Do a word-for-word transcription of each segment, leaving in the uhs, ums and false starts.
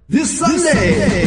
This Sunday.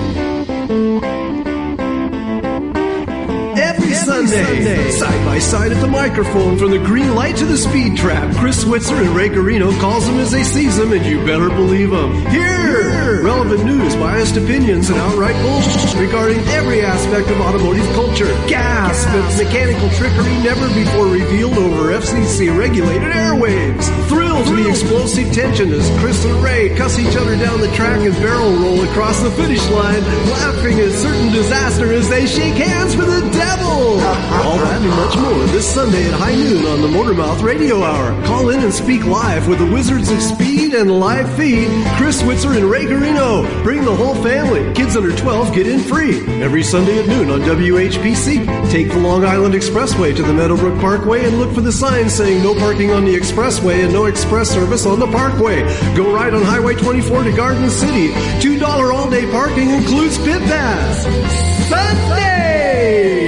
Every Sunday. Side by side at the microphone, from the green light to the speed trap, Chris Switzer and Ray Carino calls them as they sees them, and you better believe them. Here! Relevant news, biased opinions, and outright bullshit regarding every aspect of automotive culture. Gas, Gas. Mechanical trickery never before revealed over F C C-regulated airwaves. Thrill to the explosive tension as Chris and Ray cuss each other down the track and barrel roll across the finish line, laughing at certain disaster as they shake hands with the devil. All that and much more this Sunday at high noon on the Motormouth Radio Hour. Call in and speak live with the Wizards of Speed and live feed, Chris Switzer and Ray Carino. Bring the whole family. Kids under twelve get in free. Every Sunday at noon on W H P C. Take the Long Island Expressway to the Meadowbrook Parkway and look for the sign saying no parking on the expressway and no express service on the parkway. Go right on Highway twenty-four to Garden City. two dollars all-day parking includes pit pass. Sunday!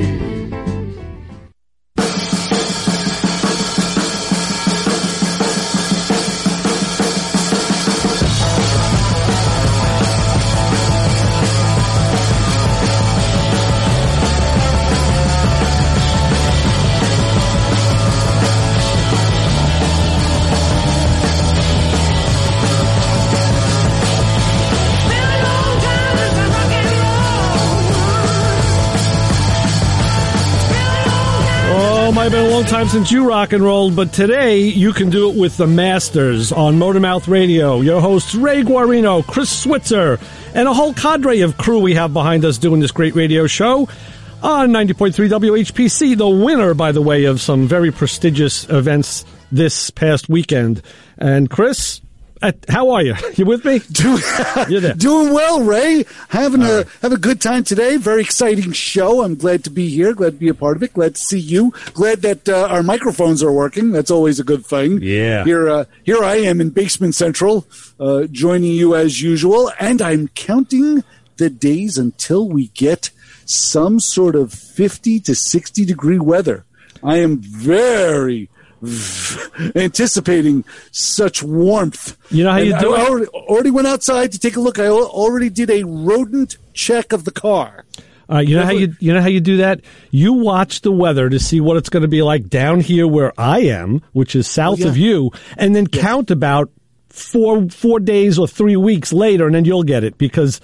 Might have been a long time since you rock and rolled, but today you can do it with the Masters on Motormouth Radio. Your hosts, Ray Guarino, Chris Switzer, and a whole cadre of crew we have behind us doing this great radio show on ninety point three W H P C, the winner, by the way, of some very prestigious events this past weekend. And Chris, how are you? You with me? Doing, doing well, Ray. Having a right. have a good time today. Very exciting show. I'm glad to be here. Glad to be a part of it. Glad to see you. Glad that uh, our microphones are working. That's always a good thing. Yeah. Here, uh, here I am in Basement Central, uh, joining you as usual, and I'm counting the days until we get some sort of fifty to sixty degree weather. I am very anticipating such warmth. You know how you and do I it? already, already went outside to take a look. I already did a rodent check of the car. Uh, you know how you you know how you do that? You watch the weather to see what it's going to be like down here where I am, which is south oh, yeah. of you, and then yes. count about four four days or three weeks later, and then you'll get it, because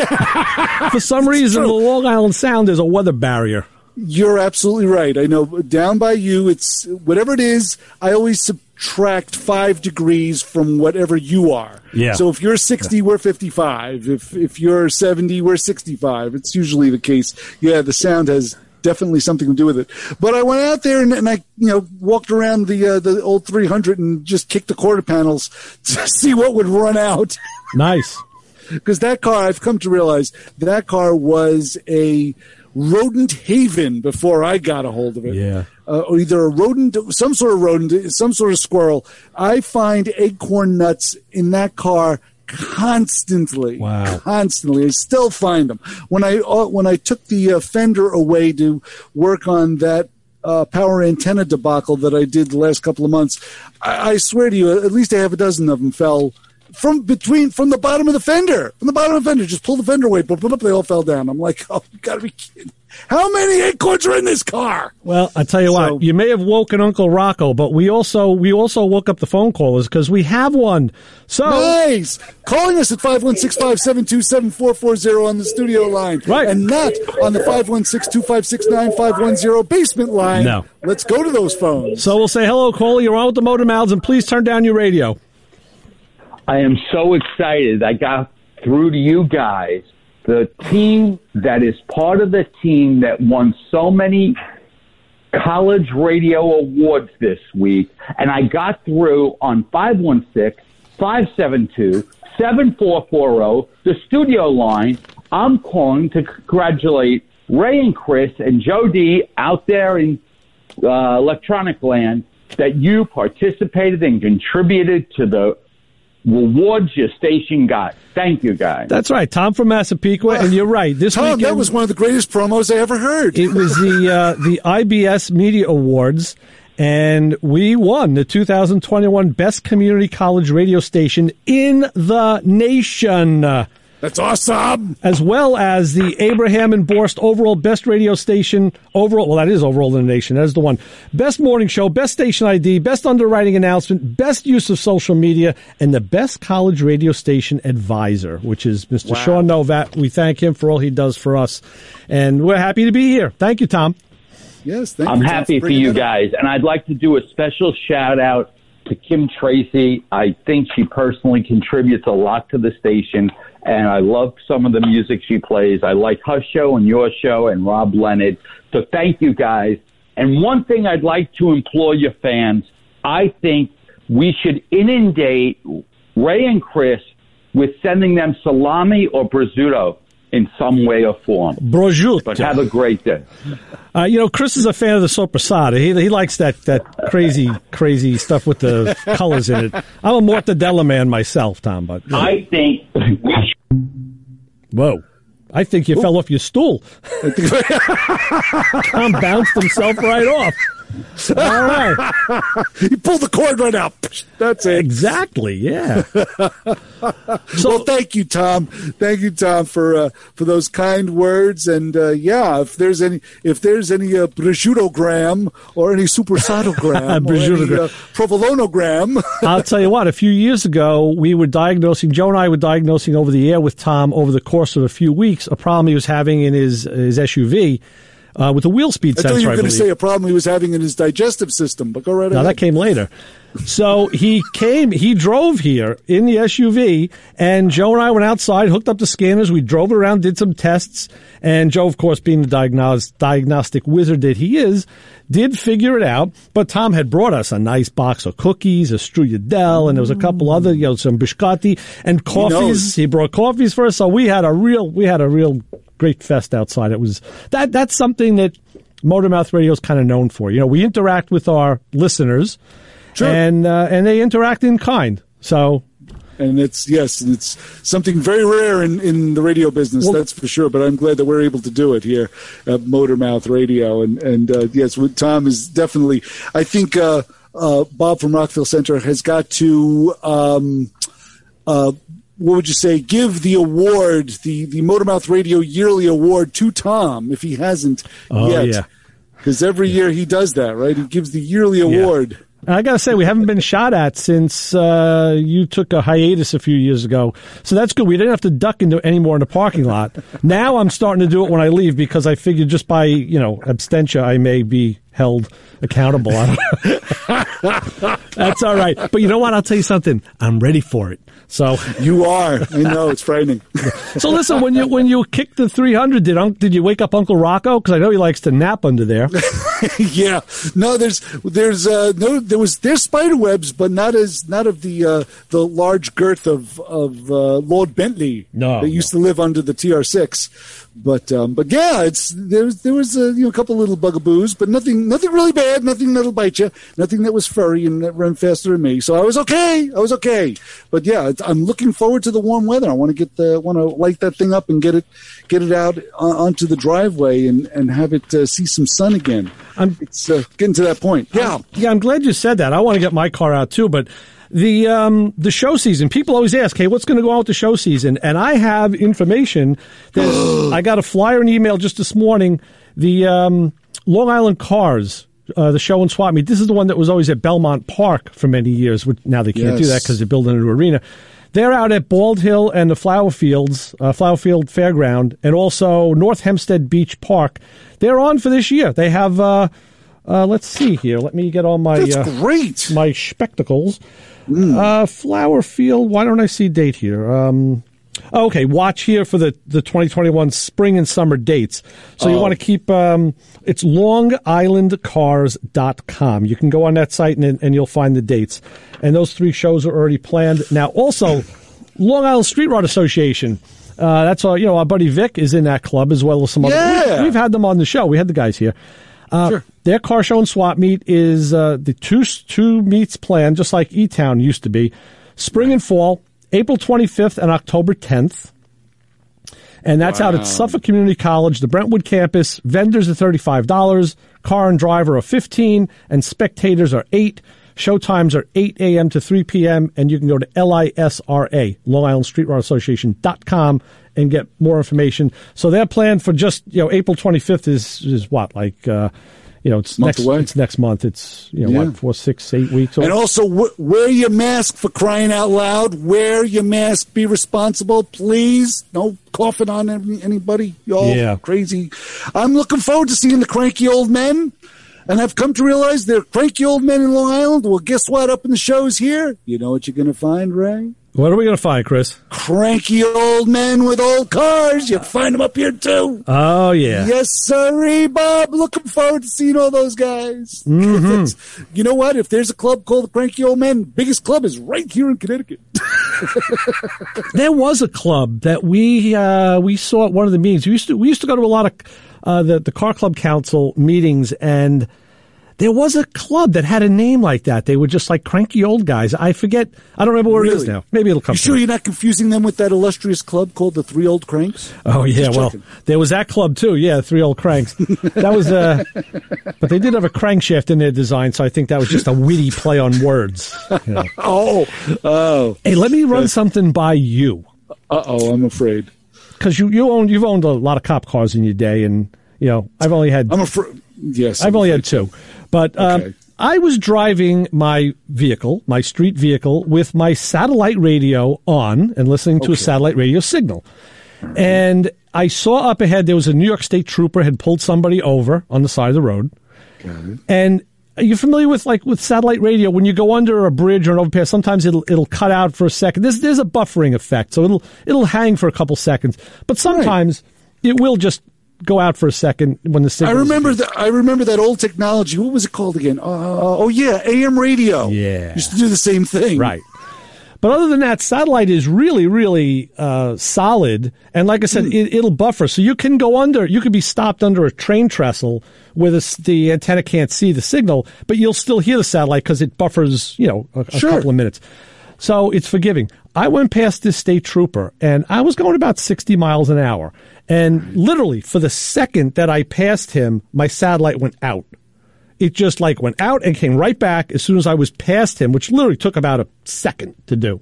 for some reason true. the Long Island Sound is a weather barrier. You're absolutely right. I know down by you, it's whatever it is, I always subtract five degrees from whatever you are. Yeah. So if you're sixty, we're fifty-five. If if you're seventy, we're sixty-five. It's usually the case. Yeah, the sound has definitely something to do with it. But I went out there and, and I, you know, walked around the uh, the old three hundred and just kicked the quarter panels to see what would run out. Nice. Because that car, I've come to realize, that car was a rodent haven before I got a hold of it. Yeah. Uh, or either a rodent, some sort of rodent, some sort of squirrel. I find acorn nuts in that car constantly. Wow. Constantly. I still find them. When I uh, when I took the uh, fender away to work on that uh, power antenna debacle that I did the last couple of months, I, I swear to you, at least a half a dozen of them fell from between, from the bottom of the fender. From the bottom of the fender. Just pull the fender away, but they all fell down. I'm like, oh, you gotta be kidding. How many acorns are in this car? Well, I tell you so, what, you may have woken Uncle Rocco, but we also we also woke up the phone callers because we have one. So nice. Calling us at five one six, five seven two, seven four four zero on the studio line. Right. And not on the five one six, two five six, nine five one zero basement line. No. Let's go to those phones. So we'll say, hello, caller. You're on with the Motor Mouths, and please turn down your radio. I am so excited I got through to you guys. The team that is part of the team that won so many college radio awards this week, and I got through on five one six, five seven two, seven four four zero, the studio line. I'm calling to congratulate Ray and Chris and Joe D out there in uh, electronic land that you participated and contributed to the rewards your station got. Thank you, guys. That's right. Tom from Massapequa, Well, and you're right. This Tom, weekend, that was one of the greatest promos I ever heard. It was the uh, the I B S Media Awards, And we won the two thousand twenty-one Best Community College Radio Station in the nation. That's awesome. As well as the Abraham and Borst overall best radio station overall. Well, that is overall in the nation. That is the one. Best morning show, best station I D, best underwriting announcement, best use of social media, and the best college radio station advisor, which is Mister Wow. Sean Novat. We thank him for all he does for us. And we're happy to be here. Thank you, Tom. Yes, thank I'm you, Tom, happy for bringing you that up. guys, and I'd like to do a special shout out to Kim Tracy. I think she personally contributes a lot to the station, and I love some of the music she plays. I like her show and your show and Rob Leonard. So thank you guys. And one thing I'd like to implore your fans, I think we should inundate Ray and Chris with sending them salami or prosciutto in some way or form. Prosciutto. But have a great day. Uh, you know, Chris is a fan of the soppressata. He he likes that, that crazy, crazy stuff with the colors in it. I'm a mortadella man myself, Tom. But I think... Whoa. I think you Ooh. fell off your stool. Tom bounced himself right off. All right. He pulled the cord right out. That's it. Exactly, yeah. So, well, thank you, Tom. Thank you, Tom, for uh, for those kind words. And uh, yeah, if there's any if there's any uh, prosciuttogram or any supersatogram or any uh, provolonogram. I'll tell you what, a few years ago, we were diagnosing, Joe and I were diagnosing over the air with Tom over the course of a few weeks, a problem he was having in his, his S U V. Uh, with the wheel speed I sensor, thought you were I going to believe. say a problem he was having in his digestive system, but go right No, ahead. that came later. So he came, he drove here in the S U V, and Joe and I went outside, hooked up the scanners, we drove it around, did some tests, and Joe, of course, being the diagnos- diagnostic wizard that he is, did figure it out, but Tom had brought us a nice box of cookies, a strudel, and there was a couple other, you know, some biscotti, and coffees. He, he brought coffees for us, so we had a real, we had a real great fest outside. It was, that, that's something that Motormouth Radio is kind of known for. You know, we interact with our listeners, sure. and uh, and they interact in kind. So, and it's yes, it's something very rare in, in the radio business. Well, that's for sure. But I'm glad that we're able to do it here at Motormouth Radio. And and uh, yes, Tom is definitely. I think uh, uh, Bob from Rockville Center has got to. Um, uh, What would you say? Give the award, the, the Motormouth Radio Yearly Award to Tom if he hasn't oh, yet. Yeah. Because every year he does that, right? He gives the yearly award. Yeah. I got to say, we haven't been shot at since uh, you took a hiatus a few years ago. So that's good. We didn't have to duck into any more in the parking lot. Now I'm starting to do it when I leave because I figured just by, you know, abstention, I may be held accountable. That's all right. But you know what? I'll tell you something. I'm ready for it. So you are. I know it's frightening. So listen, when you when you kicked the three hundred, did un- did you wake up Uncle Rocco? Because I know he likes to nap under there. Yeah. No, there's there's uh, no there was there's spider webs, but not as not of the uh, the large girth of of uh, Lord Bentley no, that used no. to live under the T R six. But um, but yeah, it's there was there was a, you know, a couple little bugaboos, but nothing nothing really bad, nothing that'll bite you, nothing that was furry and that ran faster than me. So I was okay, I was okay. But yeah, I'm looking forward to the warm weather. I want to get the want to light that thing up and get it get it out uh, onto the driveway and and have it uh, see some sun again. I'm, it's uh, getting to that point. Yeah, I'm, yeah. I'm glad you said that. I want to get my car out too, but. The um the show season, people always ask, hey, what's going to go on with the show season? And I have information that I got a flyer and email just this morning. The um, Long Island Cars, uh, the show and swap meet. This is the one that was always at Belmont Park for many years. Which now they can't yes. do that because they're building a new arena. They're out at Bald Hill and the Flower Fields, uh, Flower Field Fairground, and also North Hempstead Beach Park. They're on for this year. They have, uh, uh, let's see here. Let me get all my That's uh, great. my spectacles. Mm. Uh, Flower Field. Why don't I see date here? Um, okay, watch here for the, the twenty twenty-one spring and summer dates. So oh. you want to keep, um, it's long island cars dot com. You can go on that site and, and you'll find the dates. And those three shows are already planned. Now, also, Long Island Street Rod Association. Uh, that's all, you know, our buddy Vic is in that club as well as some yeah. other. We, we've had them on the show. We had the guys here. Uh, sure. Their car show and swap meet is uh, the two two meets planned, just like E-Town used to be. Spring and fall, April twenty-fifth and October tenth. And that's Wow. out at Suffolk Community College, the Brentwood campus. Vendors are thirty-five dollars, car and driver are fifteen dollars, and spectators are eight dollars. Showtimes are eight a.m. to three p.m., and you can go to L I S R A, Long Island Street Rod Association dot com, and get more information. So their plan for just, you know, April twenty-fifth is, is what, like, uh, you know, it's Month next, away. it's next month. It's, you know, Yeah. what, four, six, eight weeks. And also, w- wear your mask, for crying out loud. Wear your mask. Be responsible, please. No coughing on any- anybody. Y'all Yeah. crazy. I'm looking forward to seeing the cranky old men. And I've come to realize they're cranky old men in Long Island. Well, guess what? Up in the shows here, you know what you're going to find, Ray? What are we going to find, Chris? Cranky old men with old cars. You'll find them up here, too. Oh, yeah. Yes, sirree, Bob. Looking forward to seeing all those guys. Mm-hmm. You know what? If there's a club called the Cranky Old Men, biggest club is right here in Connecticut. There was a club that we uh, we saw at one of the meetings. We used to we used to go to a lot of uh, the the Car Club Council meetings, and there was a club that had a name like that. They were just like cranky old guys. I forget. I don't remember what it is Really? now. Maybe it'll come. You to sure me. you're not confusing them with that illustrious club called the Three Old Cranks? Oh yeah, Just well, checking. there was that club too. Yeah, Three Old Cranks. That was uh but they did have a crankshaft in their design, so I think that was just a witty play on words. You know. Oh, oh. Hey, let me run something by you, Uh-oh, I'm afraid. because you you own you've owned a lot of cop cars in your day, and you know I've only had I'm afraid. Yes. I've I'm only afraid. had two, but um, Okay. I was driving my vehicle, my street vehicle, with my satellite radio on and listening to a Okay. satellite radio signal. And I saw up ahead there was a New York State trooper had pulled somebody over on the side of the road. Got it. And are you familiar with like with satellite radio? When you go under a bridge or an overpass, sometimes it'll it'll cut out for a second. There's there's a buffering effect, so it'll it'll hang for a couple seconds. But sometimes it will just go out for a second when the I signal. remember that. I remember that old technology. What was it called again? Uh, oh yeah, A M radio. Yeah. used to do the same thing. Right. But other than that, satellite is really, really uh, solid. And like I said, it, it'll buffer. So you can go under, you could be stopped under a train trestle where the, s- the antenna can't see the signal, but you'll still hear the satellite because it buffers, you know, a, a Sure. couple of minutes. So it's forgiving. I went past this state trooper and I was going about sixty miles an hour. And literally for the second that I passed him, my satellite went out. It just like went out and came right back as soon as I was past him, which literally took about a second to do.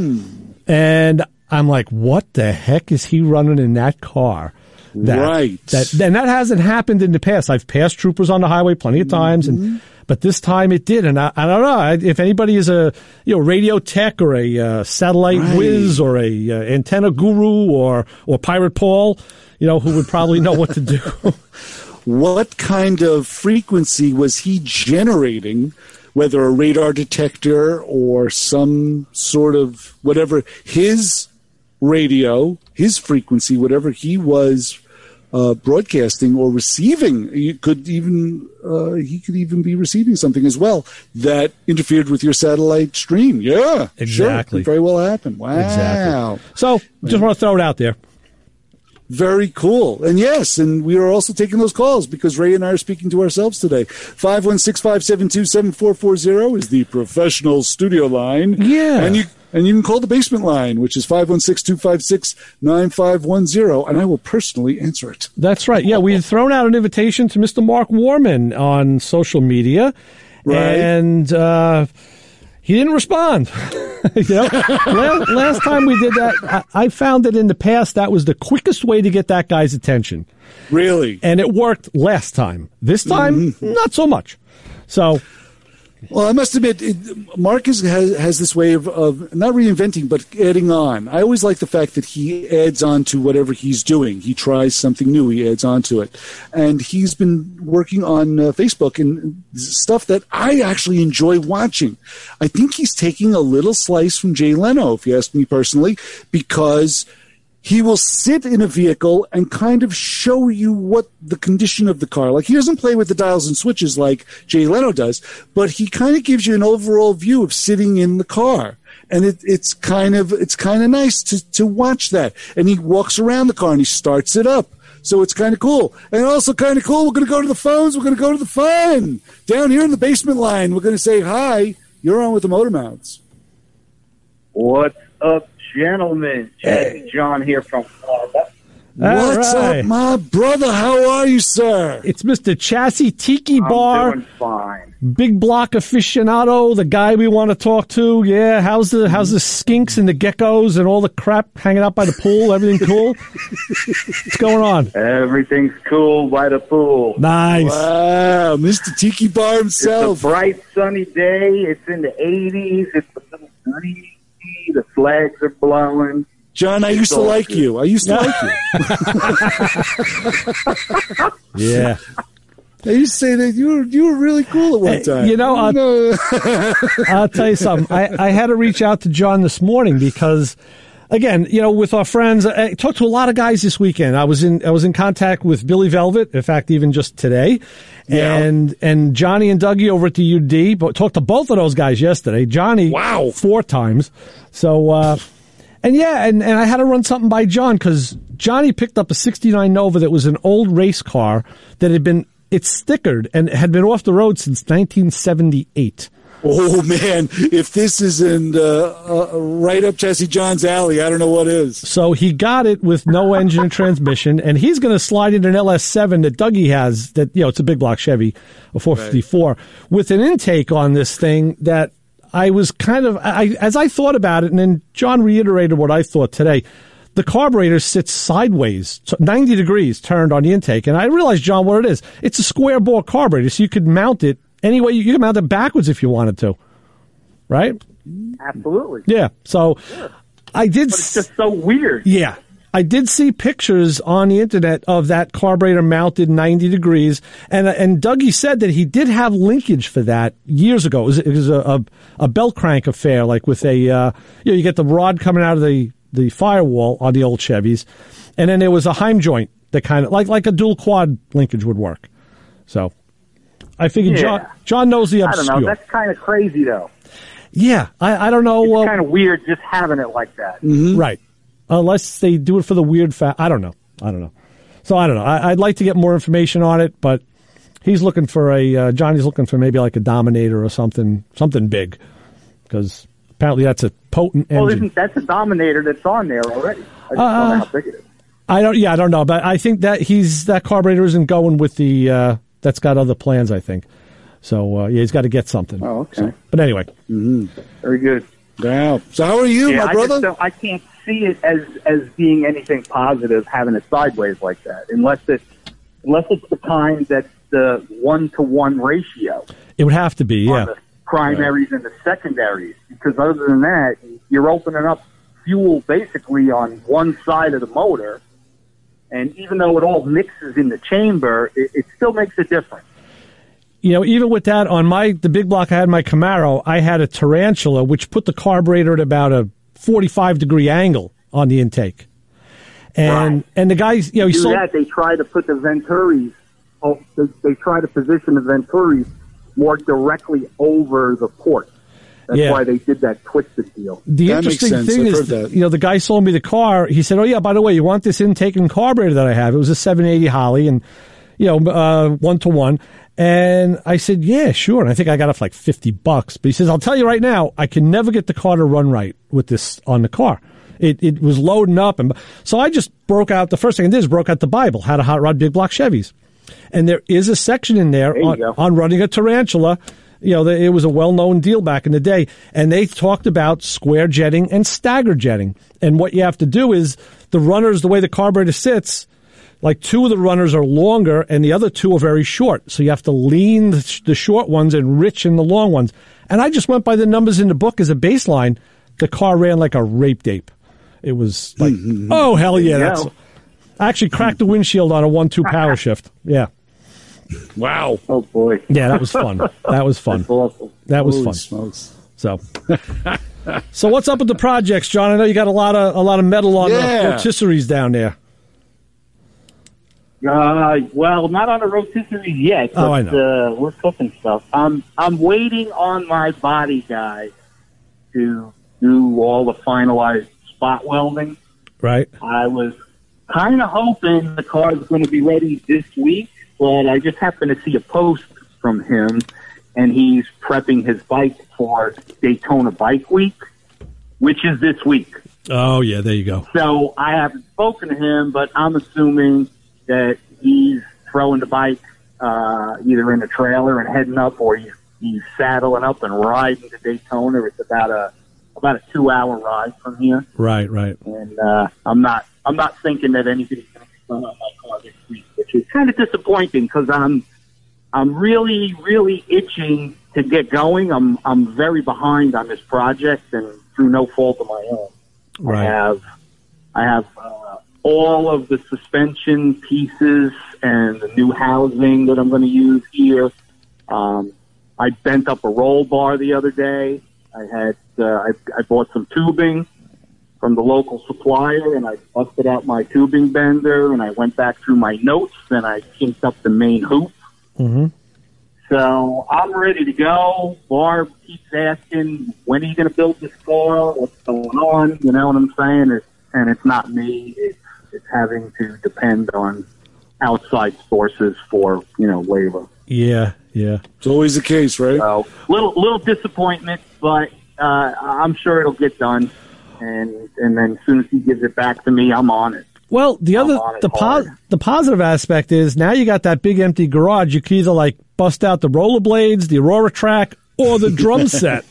And I'm like, what the heck is he running in that car? That, Right. That, and that hasn't happened in the past. I've passed troopers on the highway plenty of times, and but this time it did. And I, I don't know I- if anybody is a you know radio tech or a uh, satellite Right. whiz or a uh, antenna guru or or Pirate Paul, you know, who would probably know what to do. What kind of frequency was he generating, whether a radar detector or some sort of whatever his radio, his frequency, whatever he was uh, broadcasting or receiving? You could even uh, he could even be receiving something as well that interfered with your satellite stream. Yeah, Exactly. Sure, could very well happen. Wow. Exactly. So just want to throw it out there. Very cool. And yes, and we are also taking those calls because Ray and I are speaking to ourselves today. five one six, five seven two, seven four four zero is the professional studio line. Yeah. And you and you can call the basement line, which is five one six, two five six, nine five one zero, and I will personally answer it. That's right. Yeah, we had thrown out an invitation to Mister Mark Warman on social media, Right. and uh, he didn't respond. you know, last, last time we did that, I, I found that in the past that was the quickest way to get that guy's attention, Really? and it worked last time. This time, not so much. So. Well, I must admit, it, Marcus has, has this way of, of not reinventing, but adding on. I always like the fact that he adds on to whatever he's doing. He tries something new, he adds on to it. And he's been working on uh, Facebook and stuff that I actually enjoy watching. I think he's taking a little slice from Jay Leno, if you ask me personally, because he will sit in a vehicle and kind of show you what the condition of the car. Like, he doesn't play with the dials and switches like Jay Leno does, but he kind of gives you an overall view of sitting in the car. And it, it's kind of it's kind of nice to, to watch that. And he walks around the car and he starts it up. So it's kind of cool. And also kind of cool, we're going to go to the phones. We're going to go to the fun. Down here in the basement line, we're going to say, hi, you're on with the Motor Mouths. What's up, gentlemen? Chad John here from Florida. What's right. up, my brother? How are you, sir? It's Mister Chassis Tiki Bar. I'm doing fine. Big block aficionado, the guy we want to talk to. Yeah, how's the how's the skinks and the geckos and all the crap hanging out by the pool? Everything cool? What's going on? Everything's cool by the pool. Nice. Wow, Mister Tiki Bar himself. It's a bright, sunny day. It's in the eighties. It's a little breezy. The flags are blowing. John, I used to like you. I used to like you. Yeah. I used to say that you were you were really cool at one Hey, time. you know, I'll, I'll tell you something. I, I had to reach out to John this morning because, again, you know, with our friends, I talked to a lot of guys this weekend. I was in I was in contact with Billy Velvet, in fact, even just today, Yeah. and and Johnny and Dougie over at the U D. But talked to both of those guys yesterday. Johnny, Wow. four times. So. uh And yeah, and, and I had to run something by John because Johnny picked up a sixty-nine Nova that was an old race car that had been, it's stickered and had been off the road since nineteen seventy-eight. Oh, man, if this isn't uh, uh, right up Chassis John's alley, I don't know what is. So he got it with no engine and transmission, and he's going to slide in an L S seven that Dougie has that, you know, it's a big block Chevy, a four fifty-four, with an intake on this thing that I was kind of, I, as I thought about it, and then John reiterated what I thought today, the carburetor sits sideways, ninety degrees turned on the intake. And I realized, John, what it is. It's a square bore carburetor, so you could mount it any way. You could mount it backwards if you wanted to. Right? Absolutely. Yeah. So Sure. I did. But it's just so weird. Yeah. I did see pictures on the internet of that carburetor mounted ninety degrees, and and Dougie said that he did have linkage for that years ago. It was, it was a, a, a belt crank affair, like with a, uh, you know, you get the rod coming out of the, the firewall on the old Chevys, and then there was a Heim joint that kind of, like like a dual quad linkage would work. So I figured Yeah. John, John knows the I obscure. don't know. That's kind of crazy, though. Yeah, I, I don't know. It's uh, kind of weird just having it like that. Right. Unless they do it for the weird fact. I don't know. I don't know. So I don't know. I, I'd like to get more information on it, but he's looking for a, uh, Johnny's looking for maybe like a Dominator or something, something big. Because apparently that's a potent Well, engine. isn't that's a Dominator that's on there already? I just Uh, don't know how big it is. I don't, yeah, I don't know. But I think that he's, that carburetor isn't going with the, uh, that's got other plans, I think. So, uh, yeah, he's got to get something. Oh, okay. So, but anyway. Very good. Wow. So how are you, Yeah, my I brother? just don't, I can't see it as as being anything positive having it sideways like that, unless it's unless it's the kind that's the one to one ratio It would have to be, yeah. on the primaries and the secondaries. Because other than that, you're opening up fuel basically on one side of the motor, and even though it all mixes in the chamber, it, it still makes a difference. You know, even with that, on my the big block I had in my Camaro, I had a Tarantula, which put the carburetor at about a forty-five degree angle on the intake. And Right. and the guys, you know, he Do sold. that, they try to put the Venturis, oh, they, they try to position the Venturis more directly over the port. That's Yeah. why they did that twisted deal. The That makes interesting sense. thing I've is, heard that. you know, the guy sold me the car. He said, "Oh yeah, by the way, you want this intake and carburetor that I have?" It was a seven eighty Holly, and you know, uh, one to one. And I said, "Yeah, sure." And I think I got it for like fifty bucks. But he says, "I'll tell you right now, I can never get the car to run right with this on the car. It it was loading up, and so I just broke out. The first thing I did is broke out the Bible, how to hot rod big block Chevys, and there is a section in there, There you on, go. on running a Tarantula." You know, it was a well-known deal back in the day, and they talked about square jetting and stagger jetting. And what you have to do is the runners, the way the carburetor sits, like two of the runners are longer and the other two are very short. So you have to lean the, sh- the short ones and rich in the long ones. And I just went by the numbers in the book as a baseline. The car ran like a rape ape. It was like, oh, hell yeah. There you That's, go. I actually cracked the windshield on a one two power shift. Yeah. Wow. Oh, boy. Yeah, that was fun. That was fun. That's awful. That was Holy fun. smokes. So, so what's up with the projects, John? I know you got a lot of a lot of metal on Yeah. the rotisseries down there. Uh, well, not on the rotisserie yet, but Oh, I know. Uh, we're cooking stuff. I'm, I'm waiting on my body guy to do all the finalized spot welding. Right. I was kind of hoping the car's going to be ready this week, but I just happened to see a post from him, and he's prepping his bike for Daytona Bike Week. which is this week. Oh, yeah, there you go. So I haven't spoken to him, but I'm assuming that he's throwing the bike uh, either in the trailer and heading up, or he's, he's saddling up and riding to Daytona. It's about a about a two hour ride from here. Right, right. And uh, I'm not I'm not thinking that anything's going to be done on my car this week, which is kind of disappointing because I'm I'm really really itching to get going. I'm I'm very behind on this project, and through no fault of my own. Right. I have, I have uh, all of the suspension pieces and the new housing that I'm going to use here. Um, I bent up a roll bar the other day. I had, uh, I, I bought some tubing from the local supplier, and I busted out my tubing bender, and I went back through my notes, and I kinked up the main hoop. Mm-hmm. So I'm ready to go. Barb keeps asking, when are you going to build this car? What's going on? You know what I'm saying? It's, and it's not me. It's, it's having to depend on outside sources for, you know, labor. Yeah, yeah. It's always the case, right? So little little disappointment, but uh, I'm sure it'll get done. And and then as soon as he gives it back to me, I'm on it. Well, the I'm other on it the po- hard. the positive aspect is now you got that big empty garage. You can either like bust out the rollerblades, the Aurora track, or the drum set.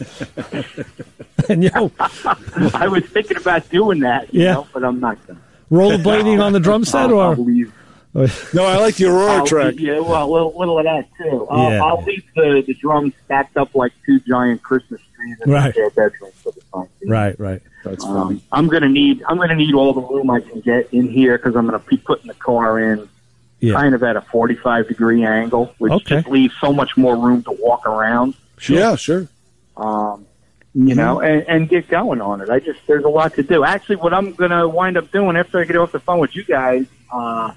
And you know, I was thinking about doing that, you Yeah. know, but I'm not going to. rollerblading on the drum set, I'll, or I'll leave. No, I like the Aurora I'll track. leave- yeah, well, a little, little of that too. I'll, Yeah. I'll leave the, the drums stacked up like two giant Christmas trees in Right. their bedroom for the time being. right, right. That's funny. Um, I'm gonna need I'm gonna need all the room I can get in here because I'm gonna be putting the car in Yeah, kind of at a forty-five degree angle, which Okay. just leaves so much more room to walk around. sure. Yeah, sure. Um, you know, and, and get going on it. I just there's a lot to do. Actually, what I'm gonna wind up doing after I get off the phone with you guys, uh,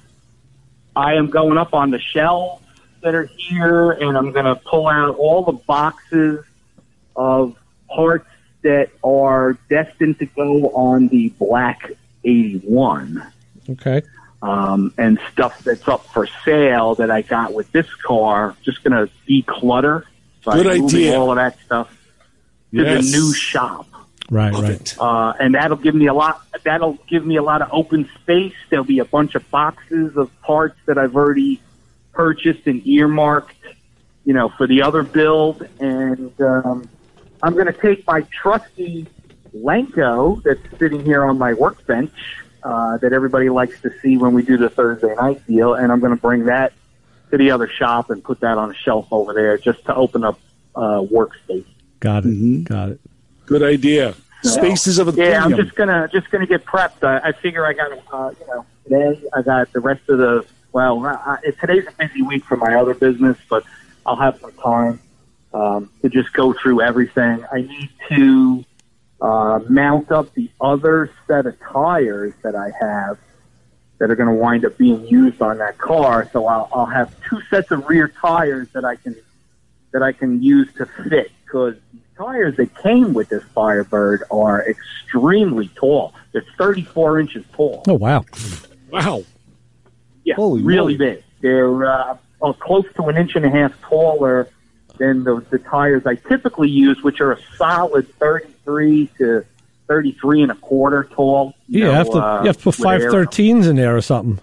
I am going up on the shelves that are here, and I'm gonna pull out all the boxes of parts that are destined to go on the Black eighty-one, Okay. um, and stuff that's up for sale that I got with this car. Just going to declutter. So Good I'm moving idea. all of that stuff to Yes. the new shop. Right, Love right. it. Uh, and that'll give me a lot, that'll give me a lot of open space. There'll be a bunch of boxes of parts that I've already purchased and earmarked, you know, for the other build. And, um, I'm going to take my trusty Lenko that's sitting here on my workbench, uh, that everybody likes to see when we do the Thursday night deal. And I'm going to bring that to the other shop and put that on a shelf over there just to open up, uh, workspace. Got it. Mhm. Got it. Good idea. So, Spaces of a Yeah, I'm premium. just gonna just gonna get prepped. I, I figure I got uh, you know today I got the rest of the well I, I, today's a busy week for my other business, but I'll have some time um, to just go through everything. I need to uh, mount up the other set of tires that I have that are going to wind up being used on that car. So I'll, I'll have two sets of rear tires that I can that I can use to fit because tires that came with this Firebird are extremely tall. They're thirty-four inches tall. Oh, wow. Wow. Yeah, Holy really moly. big. They're uh, uh, close to an inch and a half taller than the, the tires I typically use, which are a solid thirty-three to thirty-three and a quarter tall. Yeah, you know, have to uh, you have to put with air. five thirteens in there or something.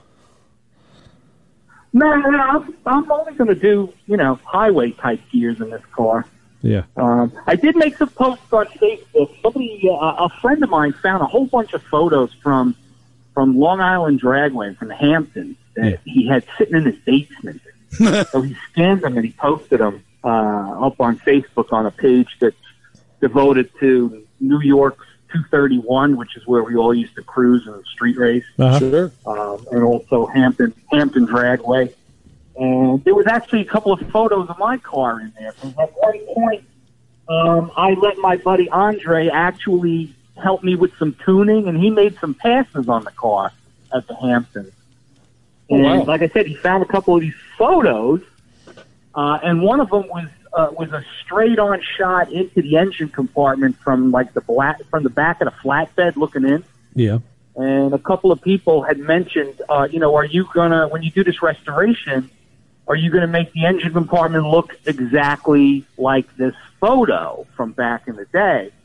No, no, I'm, I'm only going to do, you know, highway type gears in this car. Yeah. Um, I did make some posts on Facebook. Somebody, uh, a friend of mine, found a whole bunch of photos from from Long Island Dragway from the Hamptons that Yeah. he had sitting in his basement. So he scanned them and he posted them uh, up on Facebook on a page that's devoted to New York's two thirty-one, which is where we all used to cruise and street race, Uh-huh. Sure. um, and also Hampton Hampton Dragway. And there was actually a couple of photos of my car in there. Because at one point, um, I let my buddy Andre actually help me with some tuning, and he made some passes on the car at the Hamptons. Oh, And wow. like I said, he found a couple of these photos, uh, and one of them was uh, was a straight-on shot into the engine compartment from like the black from the back of the flatbed looking in. Yeah. And a couple of people had mentioned, uh, you know, are you gonna when you do this restoration? Are you going to make the engine compartment look exactly like this photo from back in the day?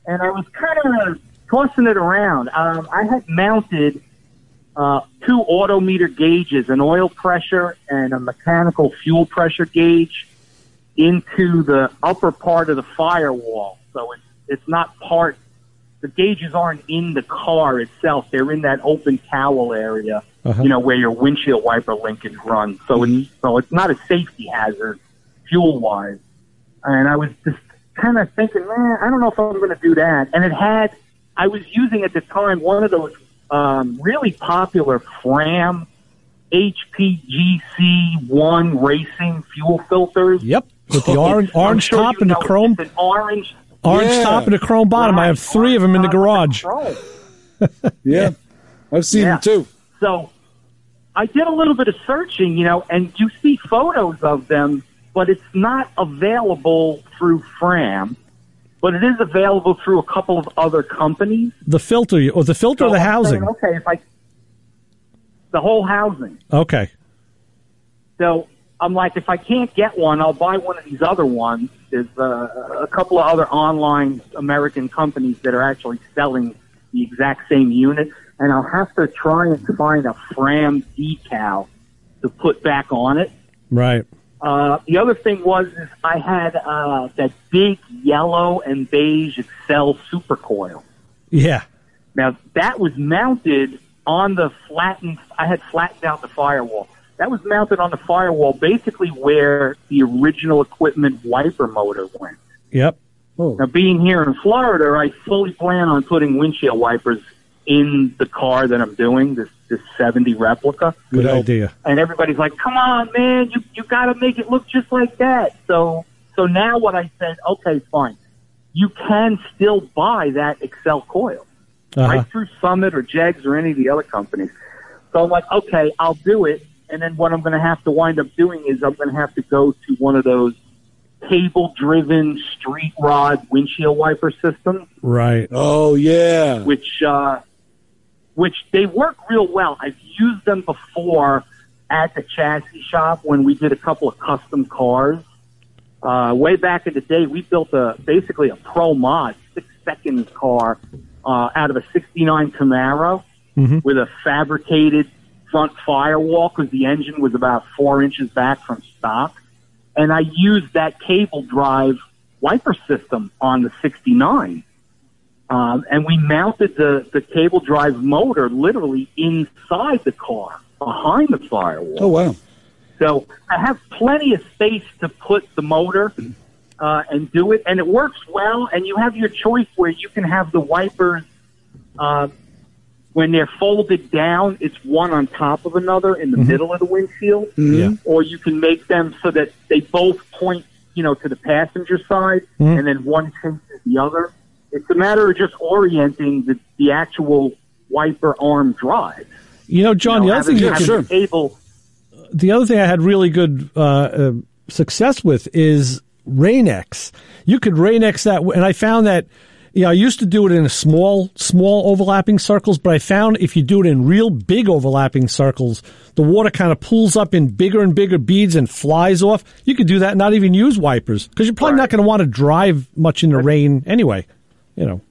and I was kind of tossing it around. Um, I had mounted uh, two autometer gauges, an oil pressure and a mechanical fuel pressure gauge, into the upper part of the firewall. So it's, it's not part, the gauges aren't in the car itself. They're in that open cowl area, uh-huh. you know, where your windshield wiper linkage runs. So mm-hmm. it's, so it's not a safety hazard fuel-wise. And I was just kind of thinking, man, I don't know if I'm going to do that. And it had, I was using at the time one of those um, really popular Fram H P G C one racing fuel filters. Yep, with the orange, orange sure top and the chrome. It's an orange, orange yeah. top and a chrome bottom. right. I have three of them in the garage. yeah, I've seen yeah. them too. So I did a little bit of searching, you know, and you see photos of them, but it's not available through Fram. But it is available through a couple of other companies. The filter, or the filter, so or the I'm housing? saying, okay, if I the whole housing. Okay. So I'm like, if I can't get one, I'll buy one of these other ones. There's uh, a couple of other online American companies that are actually selling the exact same unit, and I'll have to try and find a Fram decal to put back on it. Right. Uh, the other thing was is I had uh, that big yellow and beige Excel Super Coil. Yeah. Now, that was mounted on the flattened, I had flattened out the firewall. That was mounted on the firewall basically where the original equipment wiper motor went. Yep. Oh. Now, being here in Florida, I fully plan on putting windshield wipers in the car that I'm doing, this this seventy replica. Good idea. And everybody's like, come on, man, you you got to make it look just like that. So so now what I said, okay, fine. You can still buy that Excel coil, Uh-huh. right through Summit or Jegs or any of the other companies. So I'm like, okay, I'll do it. And then what I'm going to have to wind up doing is I'm going to have to go to one of those cable-driven street rod windshield wiper systems. Right. Oh, yeah. Which, uh, which they work real well. I've used them before at the chassis shop when we did a couple of custom cars. Uh, way back in the day, we built a basically a Pro Mod six-second car uh, out of a sixty-nine Camaro mm-hmm. with a fabricated front firewall because the engine was about four inches back from stock. And I used that cable drive wiper system on the sixty-nine. Um, and we mounted the, the cable drive motor literally inside the car, behind the firewall. Oh, wow. So I have plenty of space to put the motor uh, and do it, and it works well. And you have your choice where you can have the wipers, uh, when they're folded down, it's one on top of another in the mm-hmm. middle of the windshield. Mm-hmm. Yeah. Or you can make them so that they both point, you know, to the passenger side, mm-hmm. and then one faces the other. It's a matter of just orienting the, the actual wiper arm drive. You know, John, you know, the other thing you sure. could, able, the other thing I had really good uh, uh, success with is Rain-X. You could Rain-X that, and I found that, you know, I used to do it in small, small overlapping circles, but I found if you do it in real big overlapping circles, the water kind of pulls up in bigger and bigger beads and flies off. You could do that and not even use wipers because you're probably right. not going to want to drive much in the rain anyway, you know.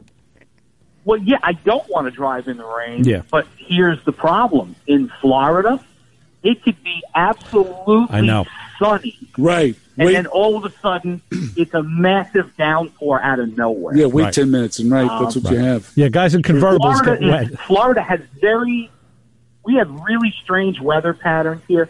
Well, yeah, I don't want to drive in the rain, yeah. but here's the problem. In Florida, it could be absolutely I know. sunny. Right. And wait. then all of a sudden, it's a massive downpour out of nowhere. Yeah, wait right. ten minutes, and right, that's what right. you have. Yeah, guys in convertibles Florida get wet. is, Florida has very, we have really strange weather patterns here.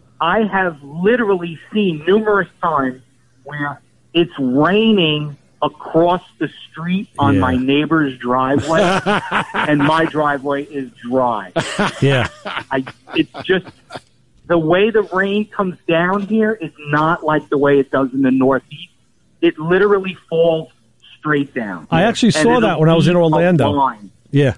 I have literally seen numerous times where it's raining across the street on Yeah. my neighbor's driveway, and my driveway is dry. Yeah. I, it's just the way the rain comes down here is not like the way it does in the Northeast. It literally falls straight down. I actually And saw it'll that when I was in be a Orlando. line. Yeah.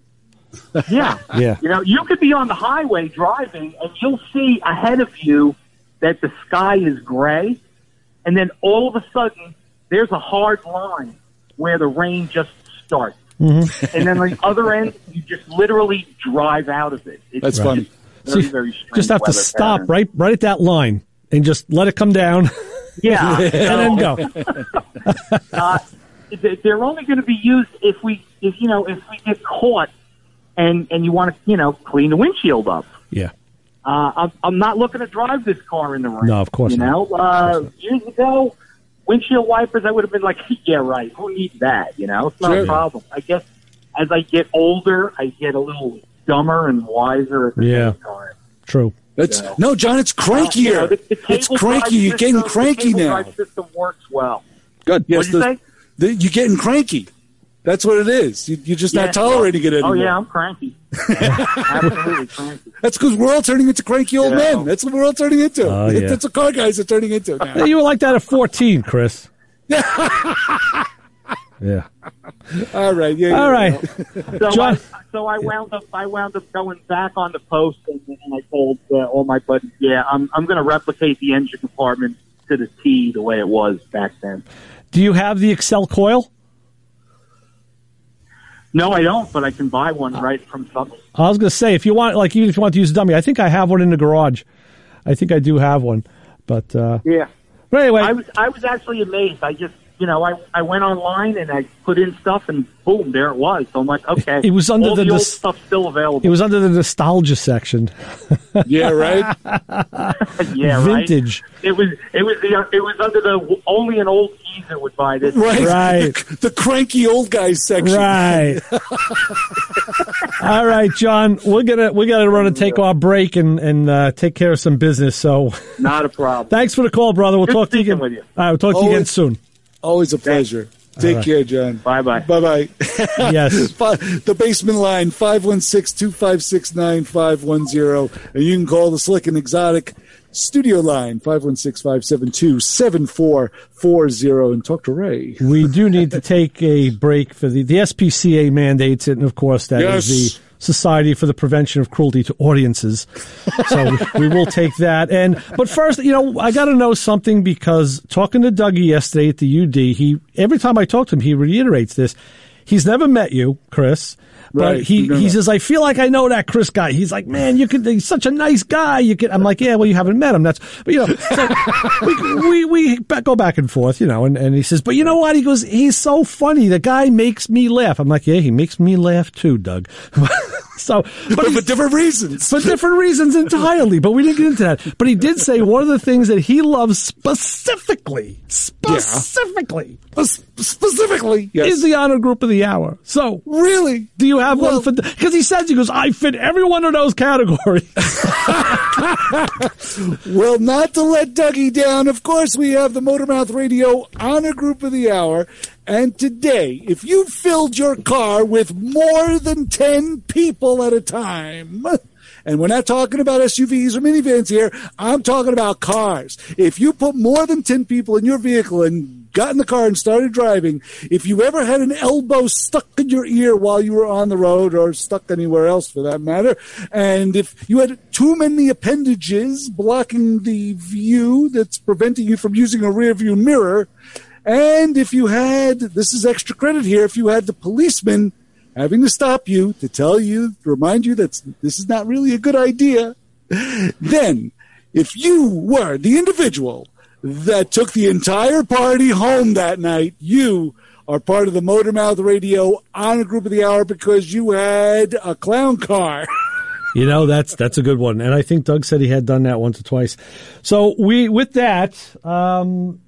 Yeah. Yeah. You know, you could be on the highway driving, and you'll see ahead of you that the sky is gray, and then all of a sudden, there's a hard line where the rain just starts. Mm-hmm. And then on the other end, you just literally drive out of it. It's That's funny. Very, See, very strange just have to weather stop pattern. right right at that line and just let it come down Yeah. and then go. uh, they're only going to be used if we, if you know, if we get caught, and and you want to, you know, clean the windshield up. Yeah. Uh, I'm, I'm not looking to drive this car in the rain. No, of course you not. know, uh, years ago, windshield wipers, I would have been like, yeah, right. Who needs that? You know, it's not Sure. a problem. I guess as I get older, I get a little dumber and wiser at the Yeah. same time. True. That's So- no, John. It's crankier. Uh, you know, the, the it's cable cranky. drive You're getting system- cranky the cable now. drive system works well. Good. Yes, What'd you the- say? the- you're getting cranky. That's what it is. You, you're just Yeah. not tolerating it anymore. Oh, yeah, I'm cranky. Absolutely cranky. That's because we're all turning into cranky old Yeah. men. That's what we're all turning into. Oh, yeah. That's what car guys are turning into now. Hey, you were like that at fourteen, Chris. Yeah. All right. Yeah. All yeah. right. So John- I, so I wound up I wound up going back on the post, and, and I told uh, all my buddies, yeah, I'm I'm going to replicate the engine compartment to the T the way it was back then. Do you have the Excel coil? No, I don't, but I can buy one right from something. I was going to say, if you want, like, even if you want to use a dummy, I think I have one in the garage. I think I do have one. But, uh, Yeah. but anyway. I was I was actually amazed. I just you know I, I went online and I put in stuff and boom, there it was. So I'm like, okay, It was under all the the, old dis- stuff still available. It was under the nostalgia section. Yeah. Right. yeah, right. Vintage. It was it was the it was under the only an old geezer would buy this. Right. Right. The, the cranky old guys section. Right. All right, John. We're gonna we're gonna run and take our break and and uh, take care of some business. So, Not a problem. thanks for the call, brother. We'll Good talk to you speaking again. with you. All right, we'll talk to you again Always- soon. Always a pleasure. Take right. care, John. Bye bye. Bye bye. Yes. The basement line, five one six, two five six, nine five one zero. And you can call the Slick and Exotic studio line, five one six, five seven two, seven four four zero, and talk to Ray. We do need to take a break for the the S P C A mandates it, and of course that is Yes. the Society for the Prevention of Cruelty to Audiences. So we, we will take that. And but first, you know, I got to know something, because talking to Dougie yesterday at the U D, he every time I talk to him, he reiterates this. He's never met you, Chris. But Right. he, No, he no. says, I feel like I know that Chris guy. He's like, man, you could, he's such a nice guy. You could, I'm like, yeah, well, you haven't met him. That's, but you know, so we, we, we ba- go back and forth, you know, and, and he says, but you know what? He goes, he's so funny. The guy makes me laugh. I'm like, yeah, he makes me laugh too, Doug. So, but But he- for different reasons. for different reasons entirely, but we didn't get into that. But he did say one of the things that he loves specifically, specifically, Spe- Specifically, yes. is the honor group of the hour. So, Really? do you have Well- one for? Because he says, he goes, I fit every one of those categories. Well, not to let Dougie down, of course, we have the Motormouth Radio Honor Group of the Hour. And today, if you filled your car with more than ten people at a time, and we're not talking about S U Vs or minivans here, I'm talking about cars. If you put more than ten people in your vehicle and got in the car and started driving, if you ever had an elbow stuck in your ear while you were on the road, or stuck anywhere else for that matter, and if you had too many appendages blocking the view that's preventing you from using a rear view mirror, and if you had, this is extra credit here, if you had the policeman having to stop you to tell you, to remind you that this is not really a good idea, then if you were the individual that took the entire party home that night, you are part of the Motormouth Radio Honor Group of the Hour, because you had a clown car. You know, that's that's a good one, and I think Doug said he had done that once or twice. So we, with that, um,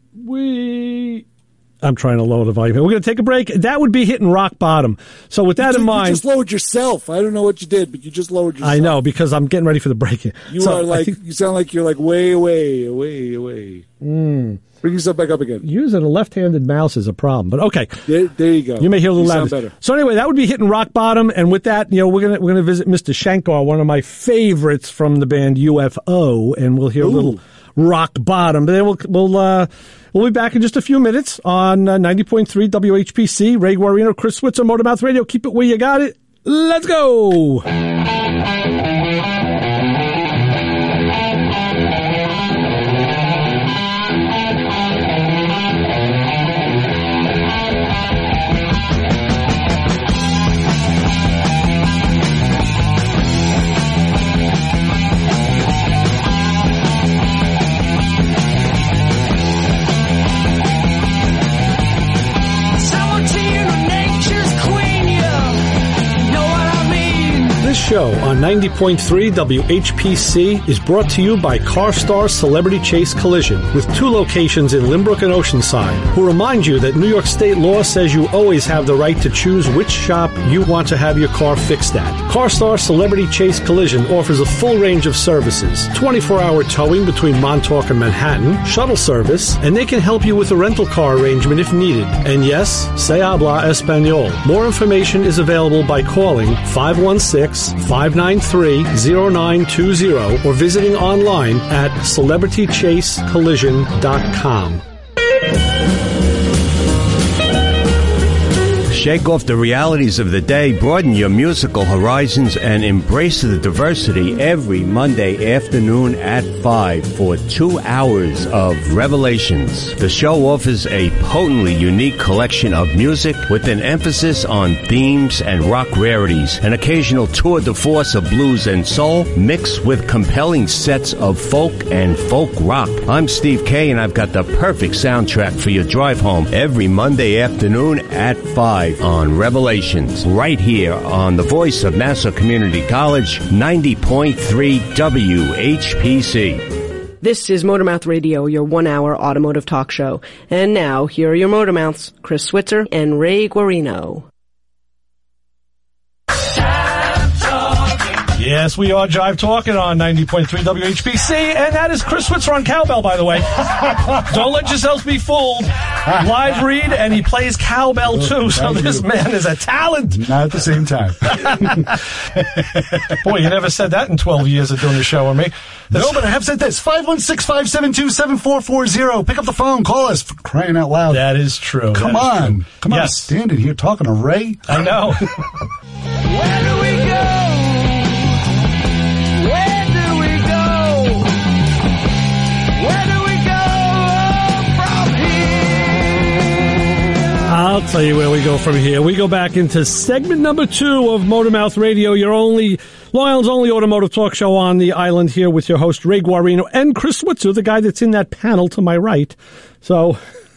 we. I'm trying to lower the volume. We're going to take a break. That would be hitting rock bottom. So with that you, in mind, you just lowered yourself. I don't know what you did, but you just lowered yourself. I know, because I'm getting ready for the break. You So are I like, think you sound like you're like way away, away, away. Mm. Bring yourself back up again. using a left-handed mouse is a problem, but okay. There, there you go. You may hear a little sound louder. better. So anyway, that would be hitting rock bottom, and with that, you know, we're gonna we're gonna visit Mister Shankar, one of my favorites from the band U F O, and we'll hear Ooh. a little rock bottom. But then we'll we'll uh, we'll be back in just a few minutes on uh, ninety point three W H P C. Ray Guarino, Chris Switzer, Motormouth Radio. Keep it where you got it. Let's go. Someone show on ninety point three W H P C is brought to you by CarStar Celebrity Chase Collision, with two locations in Limbrook and Oceanside, who remind you that New York State law says you always have the right to choose which shop you want to have your car fixed at. CarStar Celebrity Chase Collision offers a full range of services, twenty-four hour towing between Montauk and Manhattan, shuttle service, and they can help you with a rental car arrangement if needed. And yes, se habla español. More information is available by calling five one six, five nine three, zero nine two zero or visiting online at celebrity chase collision dot com. Shake off the realities of the day, broaden your musical horizons, and embrace the diversity every Monday afternoon at five for two hours of Revelations. The show offers a potently unique collection of music with an emphasis on themes and rock rarities, an occasional tour de force of blues and soul, mixed with compelling sets of folk and folk rock. I'm Steve Kay, and I've got the perfect soundtrack for your drive home every Monday afternoon at five. On Revelations, right here on the voice of Nassau Community College, ninety point three W H P C. This is Motormouth Radio, your one-hour automotive talk show. And now, here are your Motormouths, Chris Switzer and Ray Guarino. Yes, we are Jive Talking on ninety point three W H P C, and that is Chris Switzer on cowbell, by the way. Don't let yourselves be fooled. Live read, and he plays cowbell, too, so Thank this you. man is a talent. Not at the same time. Boy, you never said that in twelve years of doing the show on me. That's, No, but I have said this. five one six, five seven two, seven four four zero. Pick up the phone. Call us. For crying out loud. that is true. Come That is on. true. Come on. Yes. Standing here talking to Ray. I know. Where do we go? Where do we go? Where do we go from here? I'll tell you where we go from here. We go back into segment number two of Motormouth Radio, your only, Long Island's only automotive talk show on the island, here with your host, Ray Guarino, and Chris Switzer, the guy that's in that panel to my right. So,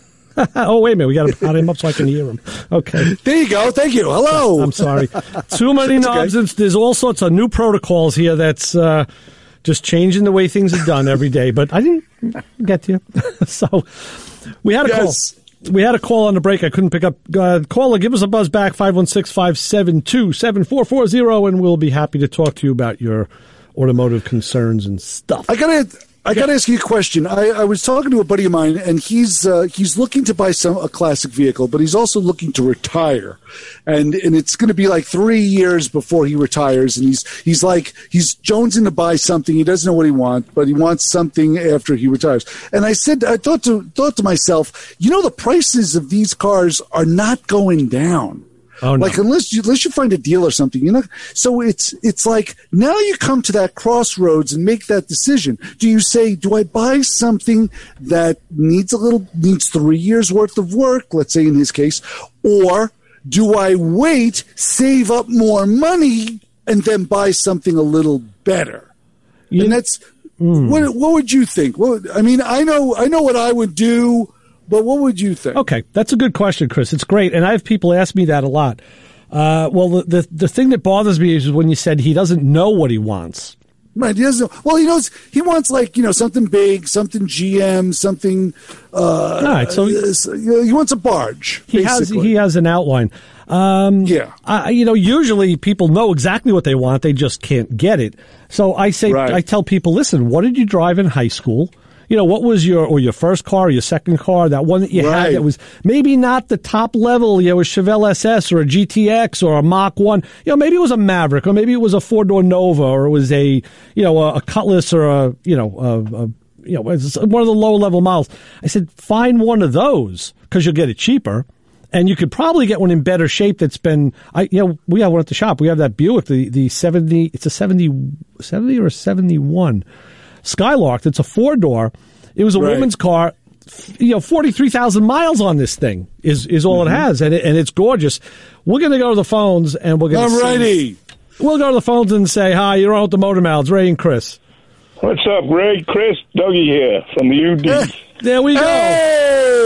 oh, wait a minute. We got to pat him up so I can hear him. Okay. There you go. Thank you. Hello. I'm sorry. Too many knobs. Okay. There's all sorts of new protocols here that's uh, just changing the way things are done every day. But I didn't get to you. So we had a yes. call. We had a call on the break. I couldn't pick up. Uh, caller, give us a buzz back, five one six, five seven two, seven four four zero, and we'll be happy to talk to you about your automotive concerns and stuff. I got to... I got to ask you a question. I, I was talking to a buddy of mine, and he's uh, he's looking to buy some a classic vehicle, but he's also looking to retire, and and it's going to be like three years before he retires, and he's he's like he's jonesing to buy something. He doesn't know what he wants, but he wants something after he retires. And I said, I thought to thought to myself, you know, the prices of these cars are not going down. Oh, no. Like unless you unless you find a deal or something, you know. So it's it's like now you come to that crossroads and make that decision. Do you say, do I buy something that needs a little needs three years worth of work, let's say in his case, or do I wait, save up more money, and then buy something a little better? You, and that's mm. what what would you think? Well, I mean, I know I know what I would do. But what would you think? Okay, that's a good question, Chris. It's great, and I have people ask me that a lot. Uh, well, the, the the thing that bothers me is when you said he doesn't know what he wants. Right, he doesn't. Well, he knows he wants like you know something big, something G M, something. Uh, All right, so uh, he wants a barge. He basically. has he has an outline. Um, yeah, I, you know, usually people know exactly what they want, they just can't get it. So I say, right. I tell people, listen, what did you drive in high school? You know, what was your, or your first car, or your second car, that one that you right. had that was maybe not the top level, you know, a Chevelle S S or a G T X or a Mach one. You know, maybe it was a Maverick, or maybe it was a four-door Nova, or it was a, you know, a, a Cutlass, or a, you know, a, a you know, one of the low-level models. I said, find one of those, because you'll get it cheaper. And you could probably get one in better shape that's been, I, you know, we have one at the shop. We have that Buick, the, the seventy, it's a seventy, seventy or a seventy-one. Skylark. It's a four-door. It was a right. woman's car. You know, forty-three thousand miles on this thing is, is all mm-hmm. it has, and it, and it's gorgeous. We're going to go to the phones, and we're going to Alrighty. We'll go to the phones and say, hi, you're on with the Motor Mouths, Ray and Chris. What's up, Ray? Chris, Dougie here from the U D. There we go. Hey,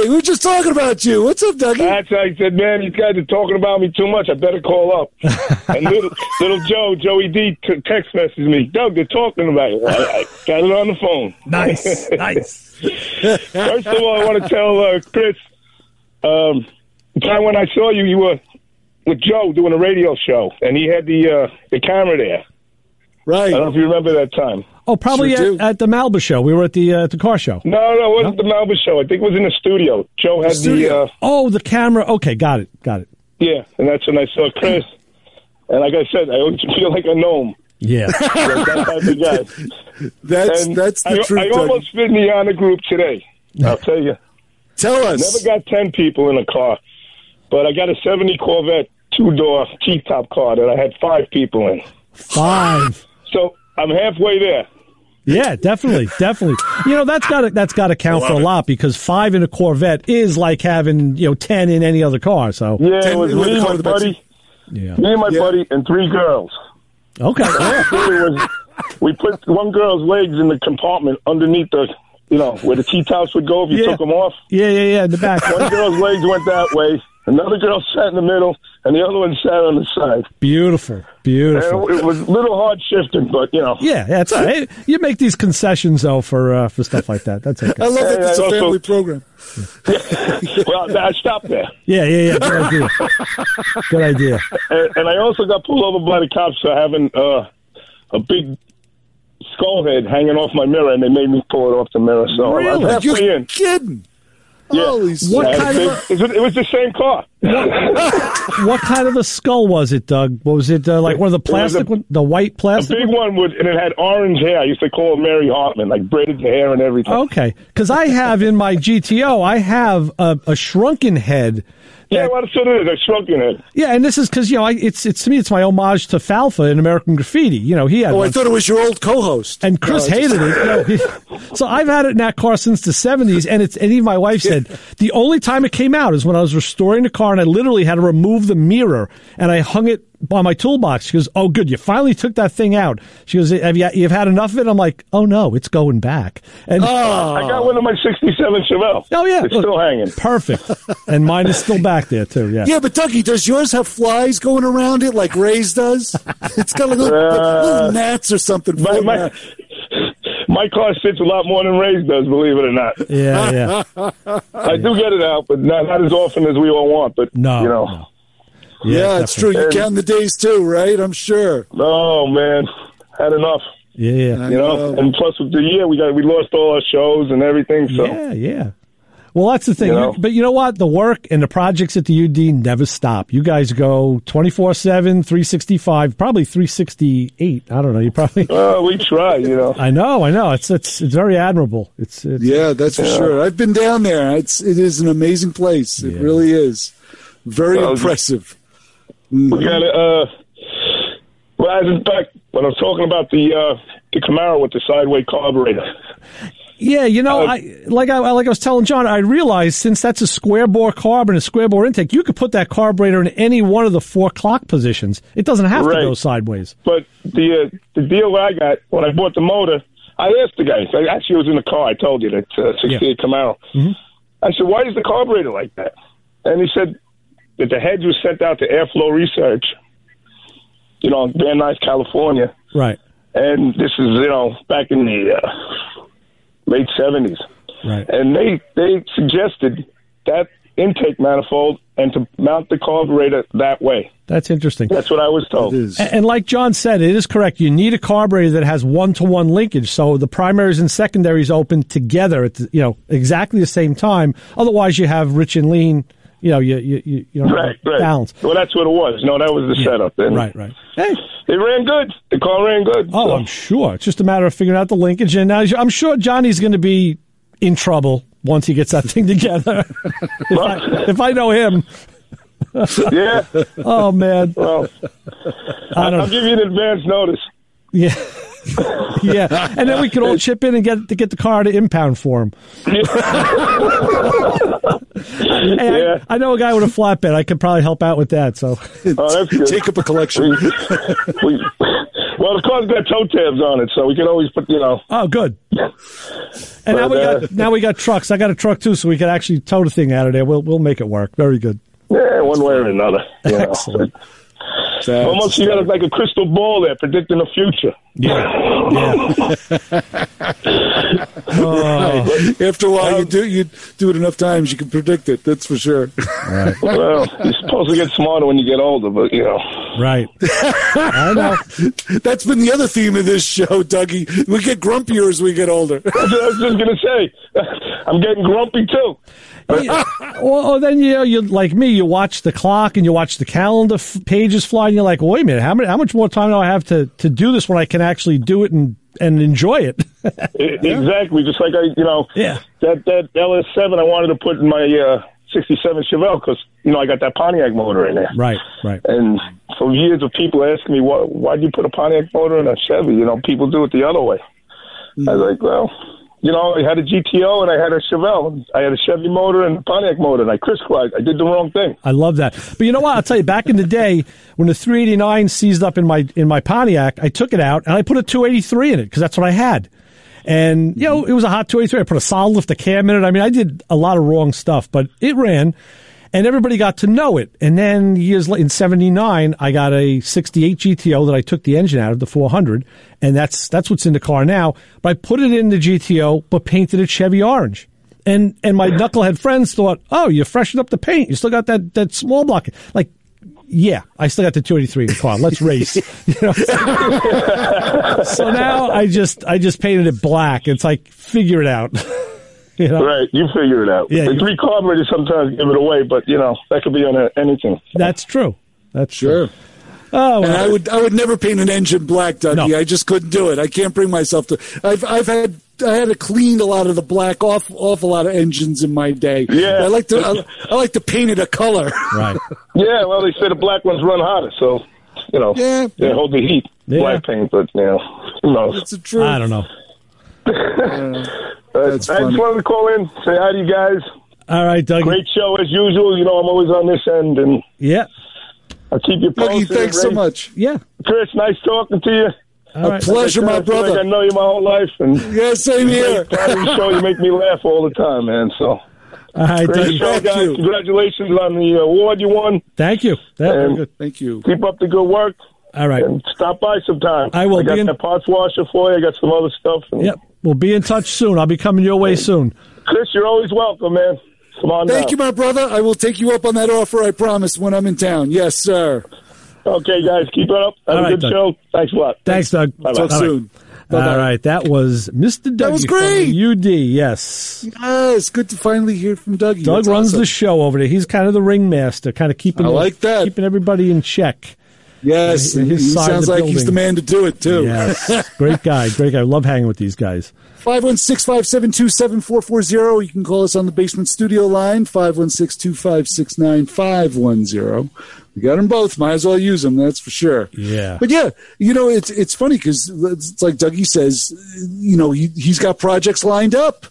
we were just talking about you. What's up, Dougie? That's I said, man, these guys are talking about me too much. I better call up. And little, little Joe, Joey D, t- text messaged me. Doug, they're talking about you. I, I got it on the phone. Nice, nice. First of all, I want to tell uh, Chris, um, the time when I saw you, you were with Joe doing a radio show, and he had the uh, the camera there. Right. I don't know if you remember that time. Oh, probably Sure at, at the Malba show. We were at the uh, at the car show. No, no, it wasn't no? the Malba show. I think it was in the studio. Joe had the... the uh, oh, the camera. Okay, got it, got it. Yeah, and that's when I saw Chris. And like I said, I always feel like a gnome. Yeah. Like that type of guy. That's, and that's the I, truth, I Doug. almost fit in the honor group today. I'll tell you. Tell us. I never got ten people in a car, but I got a seventy Corvette two-door T-top car that I had five people in. Five. So I'm halfway there. Yeah, definitely, definitely. You know, that's got to that's got to count for a lot because five in a Corvette is like having, you know, ten in any other car. So yeah, it was me and my buddy, yeah. me and my Yeah. buddy, and three girls. Okay. was, we put one girl's legs in the compartment underneath the, you know, where the T-tops would go if you Yeah. took them off. Yeah, yeah, yeah, in the back. One girl's legs went that way. Another girl sat in the middle, and the other one sat on the side. Beautiful, beautiful. And it was a little hard shifting, but, you know. Yeah, that's all right. You make these concessions, though, for uh, for stuff like that. That's okay. I love that Hey, it's I a also- family program. Well, I stopped there. Yeah, yeah, yeah. Good idea. Good idea. And, and I also got pulled over by the cops for having uh, a big skull head hanging off my mirror, and they made me pull it off the mirror. So I'm Really? halfway You're in. kidding. Yeah. Holy What Yeah, kind it, of a- it, was- it was the same car. What kind of a skull was it, Doug? What was it, uh, like one of the It was a- plastic one? The white A plastic big one? one would, and it had orange hair. I used to call it Mary Hartman, like braided the hair and everything. Okay, because I have in my G T O, I have a, a shrunken head. Yeah, well, that's what it is. I shrunken it. Yeah, and this is because you know I, it's it's to me it's my homage to Falfa in American Graffiti. You know he had Oh, one. I thought it was your old co-host. And Chris No, I just- hated it. You know, he- so I've had it in that car since the seventies, and it's and even my wife said the only time it came out is when I was restoring the car, and I literally had to remove the mirror, and I hung it on my toolbox. She goes, "Oh, good, you finally took that thing out." She goes, "Have you you've had enough of it?" I'm like, "Oh no, it's going back." And I got one of my sixty-seven Chevelle. oh yeah, It's look, still hanging. perfect, and mine is still back there too. Yeah. Yeah, but Dougie, does yours have flies going around it like Ray's does? It's got like little, Uh, little gnats or something. My, floating my, around. my car sits a lot more than Ray's does, believe it or not. Yeah, yeah. I do get it out, but not, not as often as we all want. But, No, you know. no. Yeah, it's true. definitely. You count the days too, right? I'm sure. Oh, man. Had enough. Yeah, yeah. You know, and plus with the year we got we lost all our shows and everything. So Yeah, yeah. Well, that's the thing. You know? You- but you know what? The work and the projects at the U D never stop. You guys go twenty-four seven, three sixty-five, probably three sixty-eight. I don't know. You probably. uh, we try. You know. I know, I know. It's it's it's very admirable. It's, it's Yeah, that's for sure. I've been down there. It's it is an amazing place. It Yeah. really is. Very Well, impressive. We got to. Uh, well, as in fact, when I was talking about the uh, the Camaro with the sideway carburetor. Yeah, you know, Uh, I like I like I was telling John, I realized since that's a square bore carb and a square bore intake, you could put that carburetor in any one of the four clock positions. It doesn't have Right. to go sideways. But the uh, the deal that I got when I bought the motor, I asked the guy. So I actually was in the car. I told you that uh, sixty-eight Camaro. Mm-hmm. I said, "Why is the carburetor like that?" And he said that the heads was sent out to Airflow Research. You know, in Van Nuys, California, Right. and this is you know back in the uh, late seventies, Right. and they they suggested that intake manifold and to mount the carburetor that way. That's interesting. That's what I was told. It is. And, and like John said, it is correct. You need a carburetor that has one-to-one linkage, so the primaries and secondaries open together at the, you know exactly the same time. Otherwise, you have rich and lean. You know, you you you, you don't have Right, a right. balance. Well, that's what it was. No, that was the Yeah. setup. And Right, right. Hey, It ran good. The car ran good. oh, so. I'm sure. It's just a matter of figuring out the linkage, and now I'm sure Johnny's going to be in trouble once he gets that thing together. if, I, if I know him. Yeah. Oh man. Well, I don't I'll give you an advance notice. Yeah. Yeah, and then we could all chip in and get to get the car to impound for him. Hey, Yeah. I, I know a guy with a flatbed. I could probably help out with that. So, Oh, that's good. Take up a collection. We, we, well, the car car's got toe tabs on it, so we can always put, you know. Oh, good. And But, now we uh, got now we got trucks. I got a truck too, so we can actually tow the thing out of there. We'll we'll make it work. Very good. Yeah, one way or another. You know. Excellent. Almost you got like a crystal ball there predicting the future. Yeah. Yeah. Oh. After a while, you do you do it enough times, you can predict it. That's for sure. Right. Well, you're supposed to get smarter when you get older, but you know. Right. I know. That's been the other theme of this show, Dougie. We get grumpier as we get older. I was just gonna say, I'm getting grumpy too. Yeah. Well, oh, then you know, you like me. You watch the clock and you watch the calendar f- pages fly, and you're like, "Wait a minute, how many, how much more time do I have to, to do this when I can actually do it and, and enjoy it?" Exactly, just like I, you know, yeah. that that L S seven I wanted to put in my uh, sixty-seven Chevelle because you know I got that Pontiac motor in there. Right, right. And for years of people asking me, why why'd you put a Pontiac motor in a Chevy? You know, people do it the other way. Mm. I was like, well. You know, I had a G T O and I had a Chevelle. I had a Chevy motor and a Pontiac motor, and I crisscrossed. I did the wrong thing. I love that. But you know what? I'll tell you, back in the day, when the three eighty-nine seized up in my in my Pontiac, I took it out and I put a two eighty-three in it because that's what I had. And, you know, it was a hot two eighty-three. I put a solid lift, a cam in it. I mean, I did a lot of wrong stuff, but it ran. And everybody got to know it. And then years later, in seventy-nine, I got a sixty-eight G T O that I took the engine out of, the four hundred. And that's that's what's in the car now. But I put it in the G T O, but painted it Chevy orange. And and my knucklehead friends thought, oh, you freshened up the paint. You still got that, that small block. Like, yeah, I still got the two eighty-three in the car. Let's race. You know? So now I just I just painted it black. It's like, figure it out. You know? Right, you figure it out. Yeah, the three carburetors sometimes give it away, but you know that could be on a, anything. That's true. That's sure. True. Oh, well. And I would I would never paint an engine black, Dougie. No. I just couldn't do it. I can't bring myself to. I've I've had I had to clean a lot of the black off off a lot of engines in my day. Yeah, I like to I, I like to paint it a color. Right. Yeah, well, they say the black ones run hotter, so you know yeah, they hold the heat. Yeah. Black paint, but you know who knows? It's the truth. I don't know. uh, I just wanted to call in, say hi to you guys. All right, Dougie. Great show as usual. You know I'm always on this end, and yeah, I'll keep you posted. Dougie, thanks so much. Yeah, Chris, nice talking to you. All a right. pleasure, like my I feel brother. Like I know you my whole life, and yeah, same here. Proud of the show. You make me laugh all the time, man. So, all right, great Dougie. show, Thank guys. you. Congratulations on the award you won. Thank you. Yeah, very And good. Thank you. Keep up the good work. All right. And stop by sometime. I will I got be in- that parts washer for you. I got some other stuff. And Yep. We'll be in touch soon. I'll be coming your way soon. Chris, you're always welcome, man. Come on Thank down. you, my brother. I will take you up on that offer. I promise when I'm in town. Yes, sir. Okay, guys, keep it up. Have All a right, good Doug. show. Thanks a lot. Thanks, Doug. Bye-bye. Talk All right. soon. All Bye-bye. right, that was Mister Dougie. That was from great. U D, yes. Yes, good to finally hear from Dougie. Doug That's runs awesome. the show over there. He's kind of the ringmaster, kind of keeping I like that. keeping everybody in check. Yes, His he side of sounds the like he's building. the man to do it, too. Yes, great guy, great guy. Love hanging with these guys. five one six, five seven two, seven four four zero. You can call us on the Basement Studio line, five one six, two five six, nine five one zero. We got them both. Might as well use them, that's for sure. Yeah. But yeah, you know, it's it's funny because it's like Dougie says, you know, he, he's got projects lined up.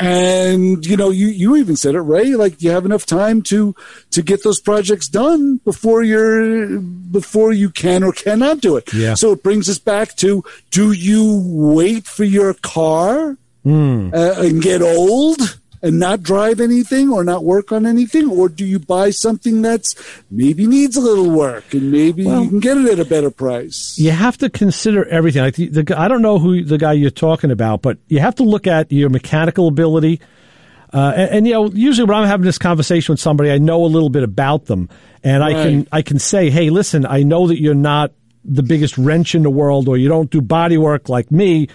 And, you know, you, you even said it, Ray, like you have enough time to, to get those projects done before you're, before you can or cannot do it. Yeah. So it brings us back to, do you wait for your car Mm. uh, and get old and not drive anything or not work on anything? Or do you buy something that's maybe needs a little work and maybe Well, you can get it at a better price? You have to consider everything. Like the, the, I don't know who the guy you're talking about, but you have to look at your mechanical ability. Uh, and, and, you know, usually when I'm having this conversation with somebody, I know a little bit about them. And I can Right. I can say, hey, listen, I know that you're not the biggest wrench in the world or you don't do body work like me.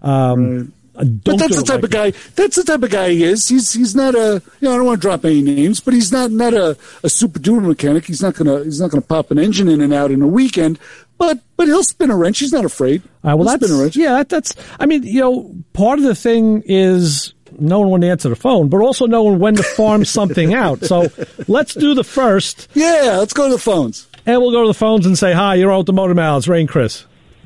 Um, Right. Don't But that's do the it type like of guy. That's the type of guy he is. He's he's not a. You know, I don't want to drop any names, but he's not not a, a super duper mechanic. He's not gonna he's not gonna pop an engine in and out in a weekend. But but he'll spin a wrench. He's not afraid. Uh, well, he'll that's, spin a wrench. yeah, that, that's, I mean, you know, part of the thing is knowing when to answer the phone, but also knowing when to farm something out. So let's do the first. Yeah, let's go to the phones. And we'll go to the phones and say, hi, you're on with the Motor Mouths, Ray and Chris.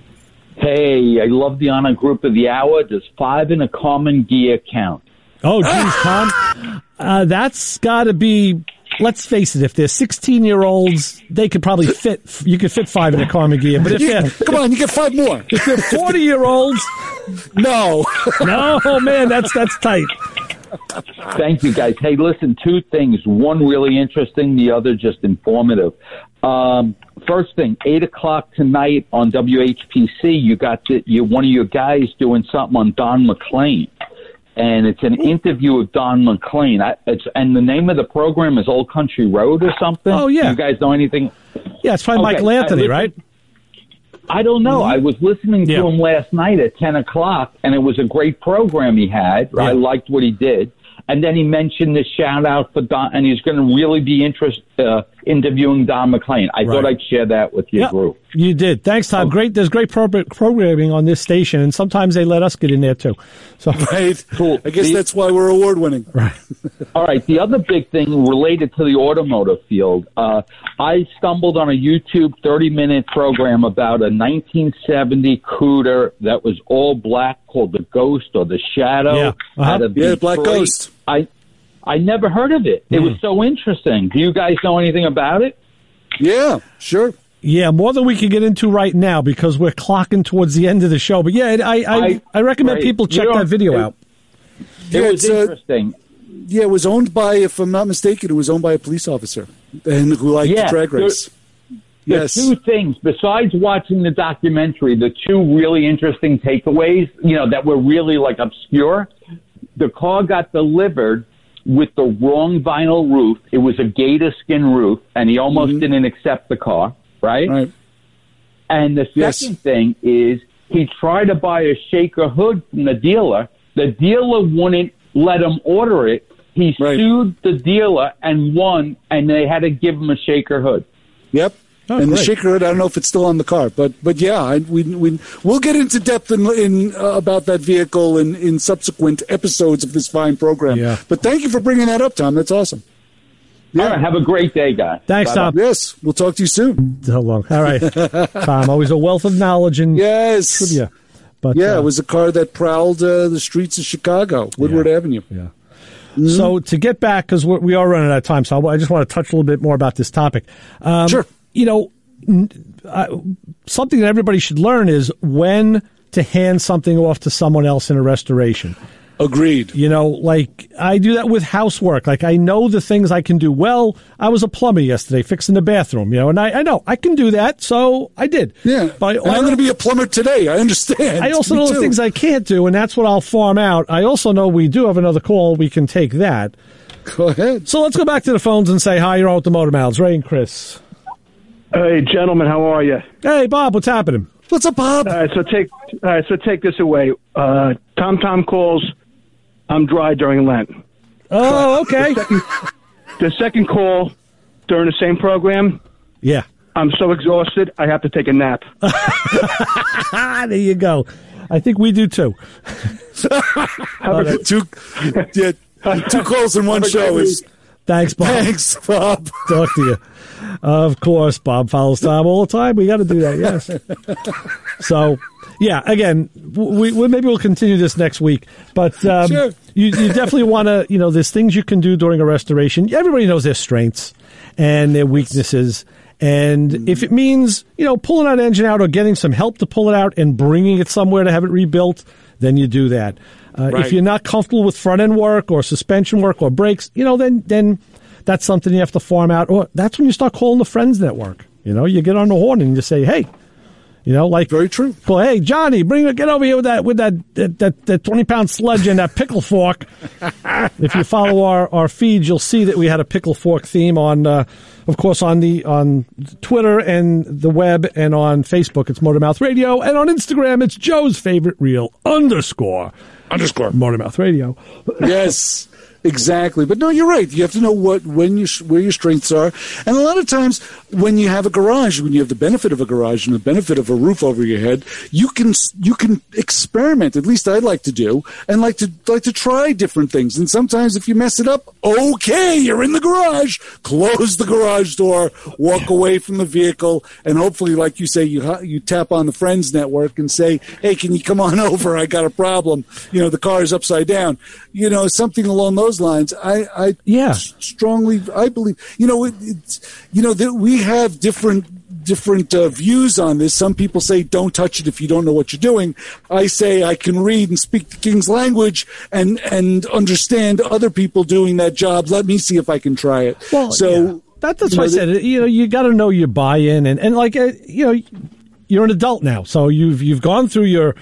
Hey, I love the honor group of the hour. Does five in a common gear count? Oh, geez, Tom. Uh, that's got to be let's face it, if they're sixteen-year-olds, they could probably fit, you could fit five in a Carmagear. But if Yeah, they're, come on, you get five more. if they're forty-year-olds, No. no, oh, man, that's that's tight. Thank you, guys. Hey, listen, two things. One really interesting, the other just informative. Um, first thing, eight o'clock tonight on W H P C, you got the, you, one of your guys doing something on Don McLean. And it's an interview with Don McLean. I, it's, and the name of the program is Old Country Road or something? Oh, yeah. You guys know anything? Yeah, it's probably Okay, Michael Anthony, I- right? I don't know. I was listening to Yeah. him last night at ten o'clock, and it was a great program he had. Yeah. I liked what he did. And then he mentioned the shout out for Don, and he's going to really be interested uh, interviewing Don McLean. I thought Right. I'd share that with your Yep, group. you did. Thanks, Tom. Great. There's great pro- programming on this station, and sometimes they let us get in there too. So, Right. Cool. I guess The- that's why we're award winning. right. All right. The other big thing related to the automotive field, uh, I stumbled on a YouTube thirty-minute program about a nineteen seventy Cooter that was all black called the Ghost or the Shadow. Yeah. Uh-huh. out of Yeah, Black Detroit. Ghost. I I never heard of it. It Hmm. was so interesting. Do you guys know anything about it? Yeah, sure. Yeah, more than we can get into right now because we're clocking towards the end of the show. But yeah, I I, I, I- I recommend right. people check You know, that video it- out. It Yeah, was it's, uh, interesting. Yeah, it was owned by, if I'm not mistaken, it was owned by a police officer and who liked Yeah, the drag race. The Yes. two things, besides watching the documentary, the two really interesting takeaways, you know, that were really like obscure. The car got delivered with the wrong vinyl roof. It was a gator skin roof, and he almost Mm-hmm. didn't accept the car, right? Right. And the Yes. second thing is he tried to buy a shaker hood from the dealer. The dealer wouldn't let him order it. He Right. sued the dealer and won, and they had to give him a shaker hood. Yep. Oh, and great. the shaker hood, I don't know if it's still on the car, but but yeah, I, we we we'll get into depth in, in uh, about that vehicle in, in subsequent episodes of this fine program. Yeah. But thank you for bringing that up, Tom. That's awesome. All right, have a great day, guys. Thanks, Bye-bye. Tom. Yes, we'll talk to you soon. So long. All right, Tom. Always a wealth of knowledge and Yes. trivia. But Yeah, uh, it was a car that prowled uh, the streets of Chicago, Woodward Avenue. Yeah. So to get back, because we are running out of time, so I just want to touch a little bit more about this topic. Um, Sure. You know, n- uh, something that everybody should learn is when to hand something off to someone else in a restoration. Agreed. You know, like I do that with housework. Like I know the things I can do well. I was a plumber yesterday fixing the bathroom, you know, and I, I know I can do that, so I did. Yeah. But and I'm going to be a plumber today. I understand. I also Me know the too. things I can't do, and that's what I'll farm out. I also know we do have another call. We can take that. Go ahead. So let's go back to the phones and say hi. You're on with the Motor Mouths. Ray and Chris. Hey, gentlemen, how are you? Hey, Bob, what's happening? What's up, Bob? All right, so take all right, so take this away. Uh, Tom Tom calls. I'm dry during Lent. Oh, okay. The second, the second call during the same program. Yeah. I'm so exhausted, I have to take a nap. There you go. I think we do too. two, yeah, two calls in one show is. Thanks, Bob. Thanks, Bob. Talk to you. Of course, Bob follows Tom all the time. We got to do that, yes. So, yeah, again, we, we maybe we'll continue this next week. But um, Sure. you, you definitely want to, you know, there's things you can do during a restoration. Everybody knows their strengths and their weaknesses. And if it means, you know, pulling that engine out or getting some help to pull it out and bringing it somewhere to have it rebuilt, then you do that. Uh, Right. If you're not comfortable with front end work or suspension work or brakes, you know, then then that's something you have to farm out. Or that's when you start calling the friends network. You know, you get on the horn and you say, hey, you know, like very true. Well, hey, Johnny, bring it, get over here with that with that that, that, that twenty pound sludge and that pickle fork. If you follow our, our feeds, you'll see that we had a pickle fork theme on, uh, of course, on the on Twitter and the web, and on Facebook it's Motormouth Radio, and on Instagram it's Joe's favorite reel underscore underscore Motormouth Radio. Yes, exactly. But no, you're right. You have to know what when you where your strengths are, and a lot of times when you have a garage, when you have the benefit of a garage and the benefit of a roof over your head, you can you can experiment. At least I like to do, and like to like to try different things. And sometimes if you mess it up, okay, you're in the garage. Close the garage garage door, walk away from the vehicle, and hopefully, like you say, you you tap on the Friends network and say, hey, can you come on over? I got a problem. You know, the car is upside down. You know, something along those lines. I, I yeah. strongly, I believe, you know, it, it's, you know, that we have different different uh, views on this. Some people say don't touch it if you don't know what you're doing. I say I can read and speak the King's language and and understand other people doing that job. Let me see if I can try it. Well, so yeah. that, that's what I said. You know, you got to know your buy-in, and and like uh, you know, you're an adult now, so you've you've gone through your.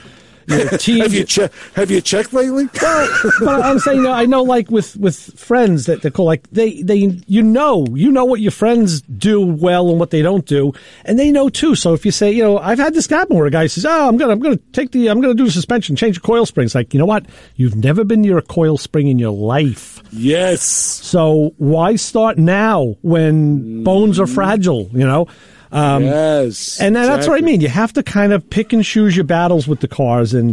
have you che- have you checked lately? Well, but I'm saying, you know, I know, like with, with friends that they call, like they, they you know you know what your friends do well and what they don't do, and they know too. So if you say, you know, I've had this happen where a guy says, oh, I'm gonna I'm gonna take the I'm gonna do the suspension, change the coil springs. Like, you know what? You've never been near a coil spring in your life. Yes. So why start now when mm. bones are fragile? You know. Um, yes, and that's exactly. what I mean. You have to kind of pick and choose your battles with the cars, and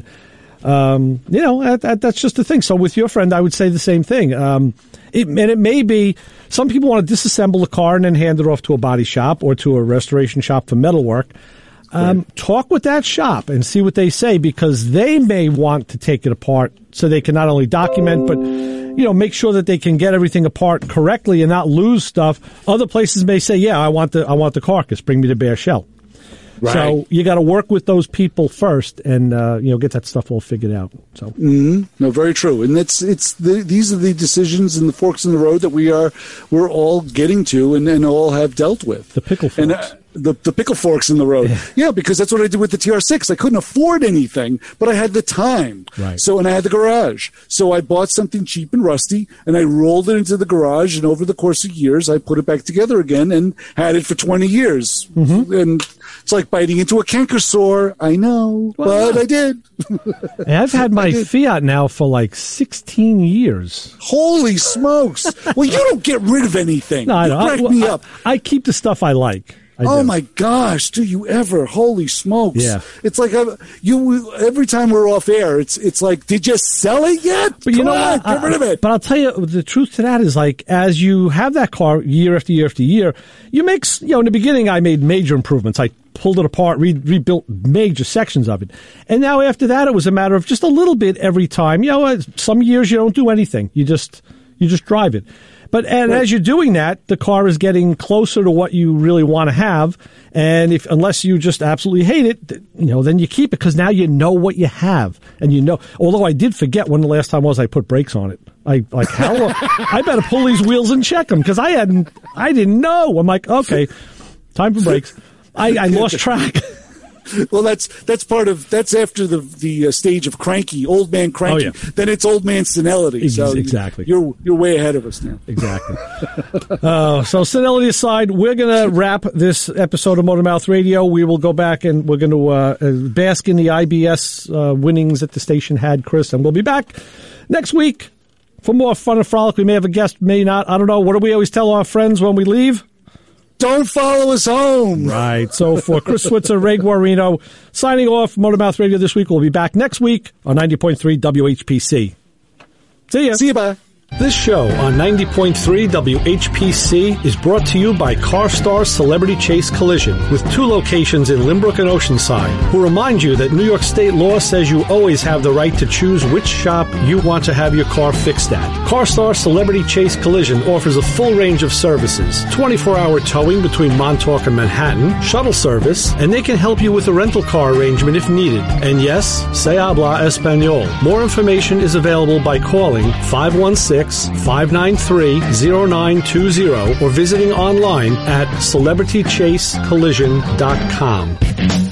um, you know that, that, that's just the thing. So with your friend, I would say the same thing. Um, it, and it may be some people want to disassemble the car and then hand it off to a body shop or to a restoration shop for metalwork. Um, right. Talk with that shop and see what they say, because they may want to take it apart so they can not only document, but you know, make sure that they can get everything apart correctly and not lose stuff. Other places may say, yeah, I want the I want the carcass. Bring me the bare shell. Right. So you got to work with those people first, and uh, you know, get that stuff all figured out. So mm-hmm. no, very true. And it's it's the, these are the decisions and the forks in the road that we are we're all getting to, and, and all have dealt with. The pickle forks. And, uh, The, the pickle forks in the road. Yeah. yeah, because that's what I did with the T R six. I couldn't afford anything, but I had the time. Right. So, and I had the garage. So I bought something cheap and rusty, and I rolled it into the garage, and over the course of years, I put it back together again and had it for twenty years. Mm-hmm. And it's like biting into a canker sore. I know, well, but I did. And I've had my Fiat now for like sixteen years. Holy smokes. Well, you don't get rid of anything. No, I don't. You crack I, well, me I, up. I keep the stuff I like. I oh do. my gosh! Do you ever? Holy smokes! Yeah, it's like I've, you. Every time we're off air, it's it's like, did you sell it yet? But you Come know on, what? get rid of it. But I'll tell you, the truth to that is, like, as you have that car year after year after year, you make, you know, in the beginning I made major improvements. I pulled it apart, re- rebuilt major sections of it, and now after that it was a matter of just a little bit every time. You know, some years you don't do anything. You just you just drive it. But and right. as you're doing that, the car is getting closer to what you really want to have. And if unless you just absolutely hate it, you know, then you keep it, because now you know what you have, and you know. Although I did forget when the last time was I put brakes on it. I like how I better pull these wheels and check them, because I hadn't, I didn't know. I'm like, okay, time for brakes. I, I lost track. Well, that's that's part of that's after the the uh, stage of cranky, old man cranky. Oh, yeah. Then it's old man senility. So exactly, you're you're way ahead of us now. Exactly. uh, so senility aside, we're gonna wrap this episode of Motor Mouth Radio. We will go back and we're going to uh, bask in the I B S uh, winnings that the station had, Chris, and we'll be back next week for more fun and frolic. We may have a guest, may not. I don't know. What do we always tell our friends when we leave? Don't follow us home. Right. So for Chris Switzer, Ray Guarino, signing off, Motor Mouth Radio this week. We'll be back next week on ninety point three W H P C. See ya. See you, bye. This show on ninety point three W H P C is brought to you by CarStar Celebrity Chase Collision, with two locations in Lynbrook and Oceanside, who remind you that New York State law says you always have the right to choose which shop you want to have your car fixed at. CarStar Celebrity Chase Collision offers a full range of services: twenty-four hour towing between Montauk and Manhattan, shuttle service, and they can help you with a rental car arrangement if needed. And yes, se habla español. More information is available by calling five one six, five nine three, zero nine two zero or visiting online at celebrity chase collision dot com.